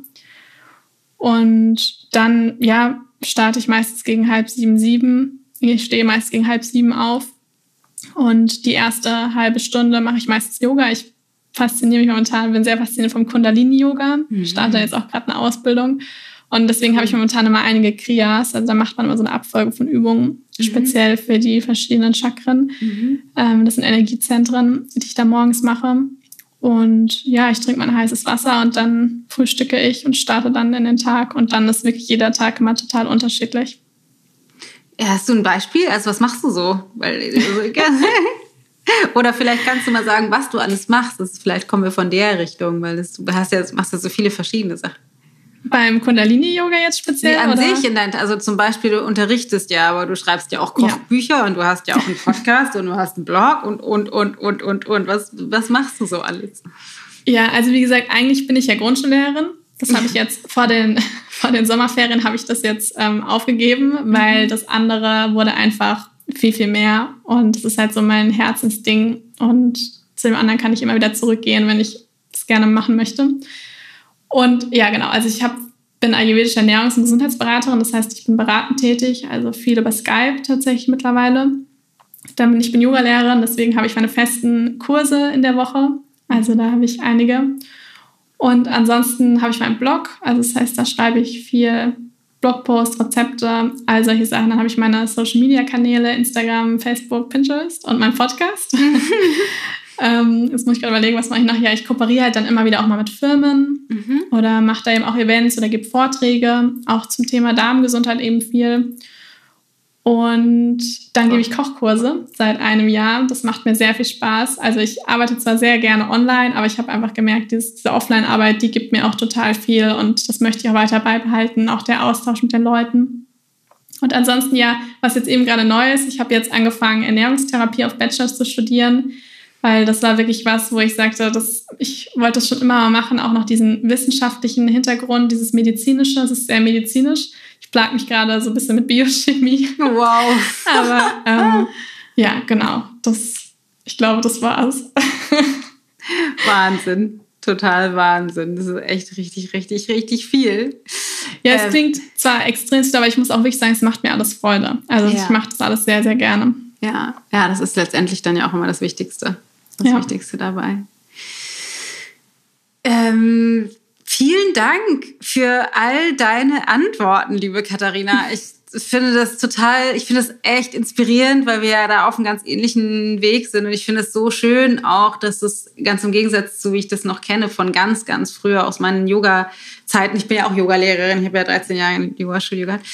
Und dann, ja, starte ich meistens gegen 6:30, 7. Ich stehe meist gegen 6:30 auf. Und die erste halbe Stunde mache ich meistens Yoga. Ich fasziniere mich momentan, bin sehr fasziniert vom Kundalini-Yoga. Starte jetzt auch gerade eine Ausbildung. Und deswegen habe ich momentan immer einige Kriyas. Also da macht man immer so eine Abfolge von Übungen, speziell für die verschiedenen Chakren. Das sind Energiezentren, die ich da morgens mache. Und ja, ich trinke mein heißes Wasser und dann frühstücke ich und starte dann in den Tag. Und dann ist wirklich jeder Tag immer total unterschiedlich. Ja, hast du ein Beispiel? Also was machst du so? Oder vielleicht kannst du mal sagen, was du alles machst. Vielleicht kommen wir von der Richtung, weil du machst ja so viele verschiedene Sachen. Beim Kundalini-Yoga jetzt speziell? Nee, an sich, also zum Beispiel, du unterrichtest ja, aber du schreibst ja auch Kochbücher und du hast ja auch einen Podcast und du hast einen Blog und. Was machst du so alles? Ja, also wie gesagt, eigentlich bin ich ja Grundschullehrerin. Das habe ich jetzt vor den Sommerferien habe ich das jetzt aufgegeben, weil das andere wurde einfach viel, viel mehr. Und das ist halt so mein Herzensding. Und zu dem anderen kann ich immer wieder zurückgehen, wenn ich es gerne machen möchte. Und ja, genau, also ich bin ayurvedische Ernährungs- und Gesundheitsberaterin, das heißt, ich bin beratend tätig, also viel über Skype tatsächlich mittlerweile. Ich bin Yogalehrerin, deswegen habe ich meine festen Kurse in der Woche, also da habe ich einige. Und ansonsten habe ich meinen Blog, also das heißt, da schreibe ich viel Blogposts, Rezepte, all solche Sachen. Dann habe ich meine Social-Media-Kanäle, Instagram, Facebook, Pinterest und meinen Podcast. Jetzt muss ich gerade überlegen, was mache ich noch? Ja, ich kooperiere halt dann immer wieder auch mal mit Firmen oder mache da eben auch Events oder gebe Vorträge, auch zum Thema Darmgesundheit eben viel. Und dann gebe ich Kochkurse seit einem Jahr. Das macht mir sehr viel Spaß. Also ich arbeite zwar sehr gerne online, aber ich habe einfach gemerkt, diese Offline-Arbeit, die gibt mir auch total viel und das möchte ich auch weiter beibehalten, auch der Austausch mit den Leuten. Und ansonsten ja, was jetzt eben gerade neu ist, ich habe jetzt angefangen, Ernährungstherapie auf Bachelor zu studieren, weil das war wirklich was, wo ich sagte, ich wollte das schon immer mal machen, auch noch diesen wissenschaftlichen Hintergrund, dieses medizinische, das ist sehr medizinisch. Ich plage mich gerade so ein bisschen mit Biochemie. Wow. Aber ja, genau, ich glaube, das war's. Wahnsinn, total Wahnsinn. Das ist echt richtig, richtig, richtig viel. Ja, es klingt zwar extrem, aber ich muss auch wirklich sagen, es macht mir alles Freude. Also ich mache das alles sehr, sehr gerne. Ja, das ist letztendlich dann ja auch immer das Wichtigste. Wichtigste dabei. Vielen Dank für all deine Antworten, liebe Katharina. Ich finde das echt inspirierend, weil wir ja da auf einem ganz ähnlichen Weg sind. Und ich finde es so schön auch, dass es ganz im Gegensatz zu, wie ich das noch kenne, von ganz, ganz früher aus meinen Yoga-Zeiten. Ich bin ja auch Yogalehrerin, ich habe ja 13 Jahre in Yoga-Studio gehabt.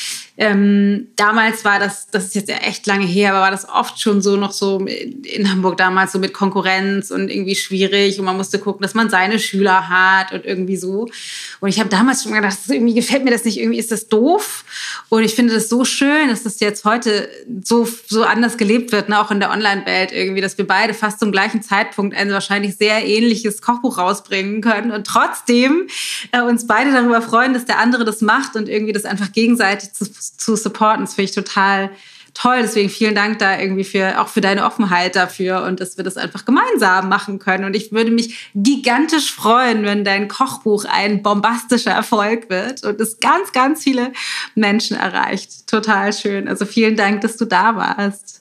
Damals war das ist jetzt ja echt lange her, aber war das oft schon so noch so in Hamburg damals so mit Konkurrenz und irgendwie schwierig und man musste gucken, dass man seine Schüler hat und irgendwie so. Und ich habe damals schon gedacht, irgendwie gefällt mir das nicht, irgendwie ist das doof. Und ich finde das so schön, dass das jetzt heute so anders gelebt wird, ne? Auch in der Online-Welt irgendwie, dass wir beide fast zum gleichen Zeitpunkt ein wahrscheinlich sehr ähnliches Kochbuch rausbringen können und trotzdem uns beide darüber freuen, dass der andere das macht und irgendwie das einfach gegenseitig zu supporten. Das finde ich total toll. Deswegen vielen Dank da irgendwie auch für deine Offenheit dafür und dass wir das einfach gemeinsam machen können. Und ich würde mich gigantisch freuen, wenn dein Kochbuch ein bombastischer Erfolg wird und es ganz, ganz viele Menschen erreicht. Total schön. Also vielen Dank, dass du da warst.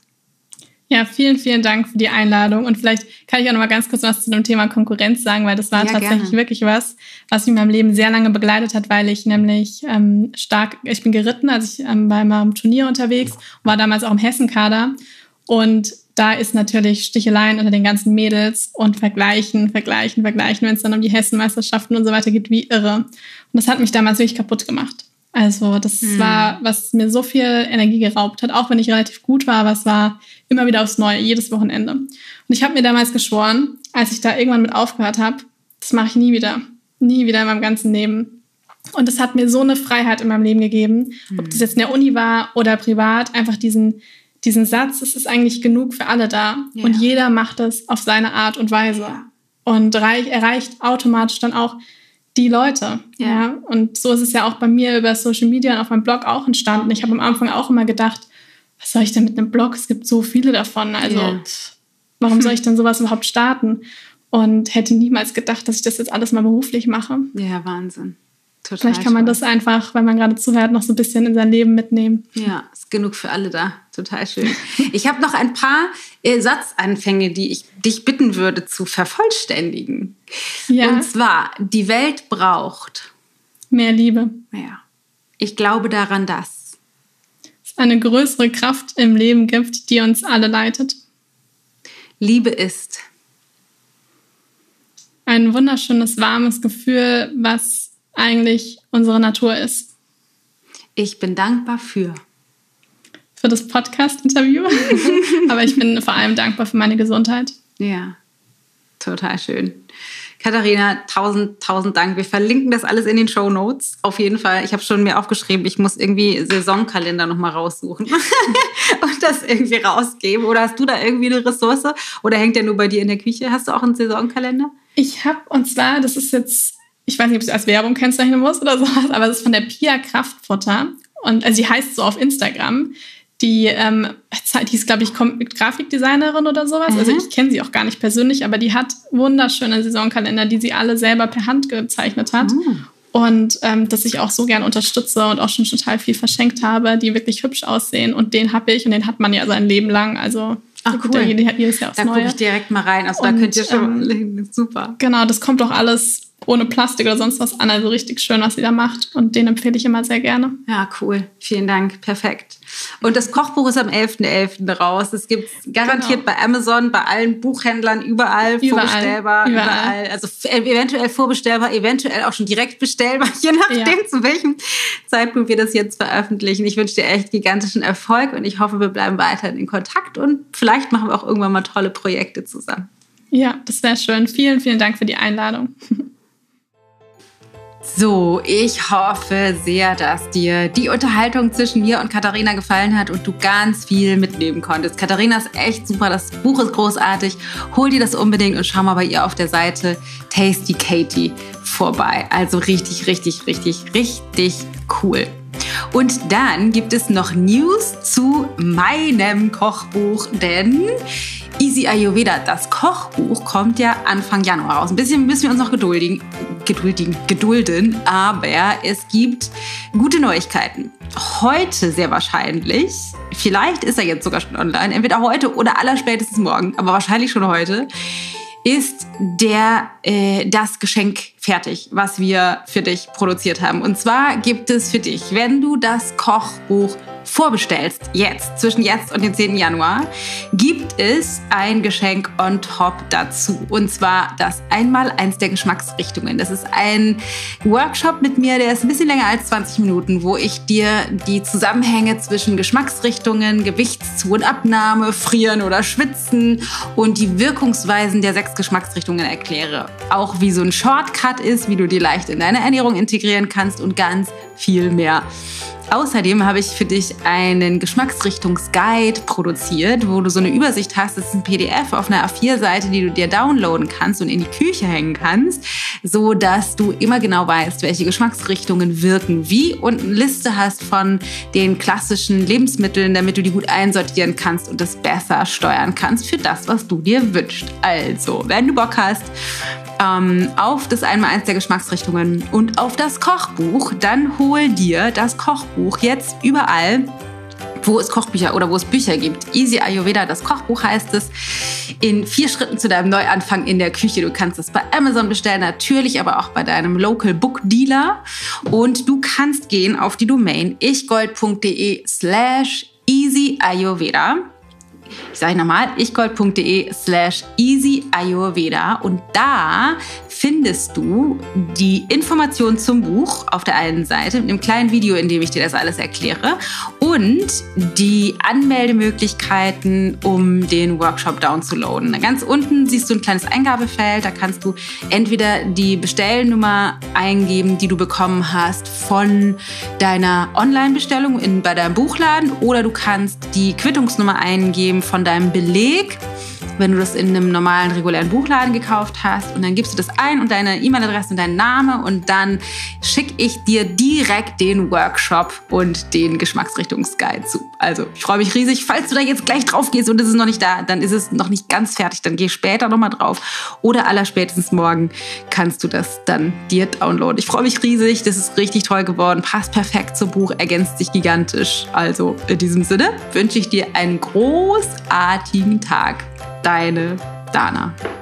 Ja, vielen, vielen Dank für die Einladung. Und vielleicht kann ich auch noch mal ganz kurz was zu dem Thema Konkurrenz sagen, weil das war tatsächlich wirklich was mich in meinem Leben sehr lange begleitet hat, weil ich nämlich ich bin geritten, also ich war immer im Turnier unterwegs und war damals auch im Hessenkader. Und da ist natürlich Sticheleien unter den ganzen Mädels und vergleichen, wenn es dann um die Hessenmeisterschaften und so weiter geht, wie irre. Und das hat mich damals wirklich kaputt gemacht. Also das war, was mir so viel Energie geraubt hat, auch wenn ich relativ gut war, aber es war immer wieder aufs Neue, jedes Wochenende. Und ich habe mir damals geschworen, als ich da irgendwann mit aufgehört habe, das mache ich nie wieder in meinem ganzen Leben. Und das hat mir so eine Freiheit in meinem Leben gegeben, ob das jetzt in der Uni war oder privat, einfach diesen Satz, es ist eigentlich genug für alle da und jeder macht es auf seine Art und Weise und erreicht automatisch dann auch die Leute. Ja. Und so ist es ja auch bei mir über Social Media und auf meinem Blog auch entstanden. Ich habe am Anfang auch immer gedacht, was soll ich denn mit einem Blog? Es gibt so viele davon. Also warum soll ich denn sowas überhaupt starten? Und hätte niemals gedacht, dass ich das jetzt alles mal beruflich mache. Ja, Wahnsinn. Total. Vielleicht kann man das einfach, wenn man gerade zuhört, noch so ein bisschen in sein Leben mitnehmen. Ja, ist genug für alle da. Total schön. Ich habe noch ein paar Satzanfänge, die ich dich bitten würde zu vervollständigen. Ja. Und zwar, die Welt braucht mehr Liebe. Ja. Ich glaube daran, dass es eine größere Kraft im Leben gibt, die uns alle leitet. Liebe ist ein wunderschönes, warmes Gefühl, was eigentlich unsere Natur ist. Ich bin dankbar für das Podcast-Interview. Aber ich bin vor allem dankbar für meine Gesundheit. Ja, total schön. Katharina, 1000 Dank. Wir verlinken das alles in den Shownotes. Auf jeden Fall. Ich habe schon mir aufgeschrieben, ich muss irgendwie Saisonkalender nochmal raussuchen und das irgendwie rausgeben. Oder hast du da irgendwie eine Ressource? Oder hängt der nur bei dir in der Küche? Hast du auch einen Saisonkalender? Ich habe, und zwar, das ist jetzt, ich weiß nicht, ob ich es als Werbung kennzeichnen muss oder sowas, aber das ist von der Pia Kraftfutter. Und also sie heißt so auf Instagram. Die ist, glaube ich, Grafikdesignerin oder sowas. Also ich kenne sie auch gar nicht persönlich, aber die hat wunderschöne Saisonkalender, die sie alle selber per Hand gezeichnet hat. Und dass ich auch so gern unterstütze und auch schon total viel verschenkt habe, die wirklich hübsch aussehen. Und den habe ich und den hat man ja sein Leben lang. Also cool. Jedes Jahr aufs Neue. Da gucke ich direkt mal rein. Also da könnt ihr schon super. Genau, das kommt doch alles ohne Plastik oder sonst was an. Also richtig schön, was sie da macht. Und den empfehle ich immer sehr gerne. Ja, cool. Vielen Dank. Perfekt. Und das Kochbuch ist am 11.11. raus. Es gibt garantiert bei Amazon, bei allen Buchhändlern, überall vorbestellbar. Überall. Also eventuell vorbestellbar, eventuell auch schon direkt bestellbar, je nachdem, zu welchem Zeitpunkt wir das jetzt veröffentlichen. Ich wünsche dir echt gigantischen Erfolg und ich hoffe, wir bleiben weiterhin in Kontakt und vielleicht machen wir auch irgendwann mal tolle Projekte zusammen. Ja, das wäre schön. Vielen, vielen Dank für die Einladung. So, ich hoffe sehr, dass dir die Unterhaltung zwischen mir und Katharina gefallen hat und du ganz viel mitnehmen konntest. Katharina ist echt super, das Buch ist großartig. Hol dir das unbedingt und schau mal bei ihr auf der Seite Tasty Katie vorbei. Also richtig, richtig, richtig, richtig cool. Und dann gibt es noch News zu meinem Kochbuch, denn Easy Ayurveda, das Kochbuch, kommt ja Anfang Januar raus. Ein bisschen müssen wir uns noch gedulden, aber es gibt gute Neuigkeiten. Heute sehr wahrscheinlich, vielleicht ist er jetzt sogar schon online, entweder heute oder allerspätestens morgen, aber wahrscheinlich schon heute, ist das Geschenk fertig, was wir für dich produziert haben. Und zwar gibt es für dich, wenn du das Kochbuch vorbestellst, zwischen jetzt und dem 10. Januar, gibt es ein Geschenk on top dazu. Und zwar das Einmaleins der Geschmacksrichtungen. Das ist ein Workshop mit mir, der ist ein bisschen länger als 20 Minuten, wo ich dir die Zusammenhänge zwischen Geschmacksrichtungen, Gewichtszu- und Abnahme, Frieren oder Schwitzen und die Wirkungsweisen der 6 Geschmacksrichtungen erkläre. Auch wie so ein Shortcut ist, wie du die leicht in deine Ernährung integrieren kannst und ganz viel mehr. Außerdem habe ich für dich einen Geschmacksrichtungsguide produziert, wo du so eine Übersicht hast. Das ist ein PDF auf einer A4-Seite, die du dir downloaden kannst und in die Küche hängen kannst, so dass du immer genau weißt, welche Geschmacksrichtungen wirken wie und eine Liste hast von den klassischen Lebensmitteln, damit du die gut einsortieren kannst und das besser steuern kannst für das, was du dir wünschst. Also, wenn du Bock hast auf das Einmaleins der Geschmacksrichtungen und auf das Kochbuch, dann hol dir das Kochbuch jetzt überall, wo es Kochbücher oder wo es Bücher gibt. Easy Ayurveda, das Kochbuch heißt es, in 4 Schritten zu deinem Neuanfang in der Küche. Du kannst es bei Amazon bestellen, natürlich, aber auch bei deinem Local Book Dealer. Und du kannst gehen auf die Domain ichgold.de/Easy Ayurveda. Ich sage nochmal, ichgold.de/Easy Ayurveda und da findest du die Informationen zum Buch auf der einen Seite mit einem kleinen Video, in dem ich dir das alles erkläre und die Anmeldemöglichkeiten, um den Workshop downzuladen. Ganz unten siehst du ein kleines Eingabefeld, da kannst du entweder die Bestellnummer eingeben, die du bekommen hast von deiner Online-Bestellung bei deinem Buchladen oder du kannst die Quittungsnummer eingeben von deinem Beleg, wenn du das in einem normalen, regulären Buchladen gekauft hast und dann gibst du das ein und deine E-Mail-Adresse und deinen Namen und dann schicke ich dir direkt den Workshop und den Geschmacksrichtungsguide zu. Also ich freue mich riesig. Falls du da jetzt gleich drauf gehst und es ist noch nicht da, dann ist es noch nicht ganz fertig, dann geh später nochmal drauf oder allerspätestens morgen kannst du das dann dir downloaden. Ich freue mich riesig, das ist richtig toll geworden, passt perfekt zum Buch, ergänzt sich gigantisch. Also in diesem Sinne wünsche ich dir einen großartigen Tag. Deine Dana.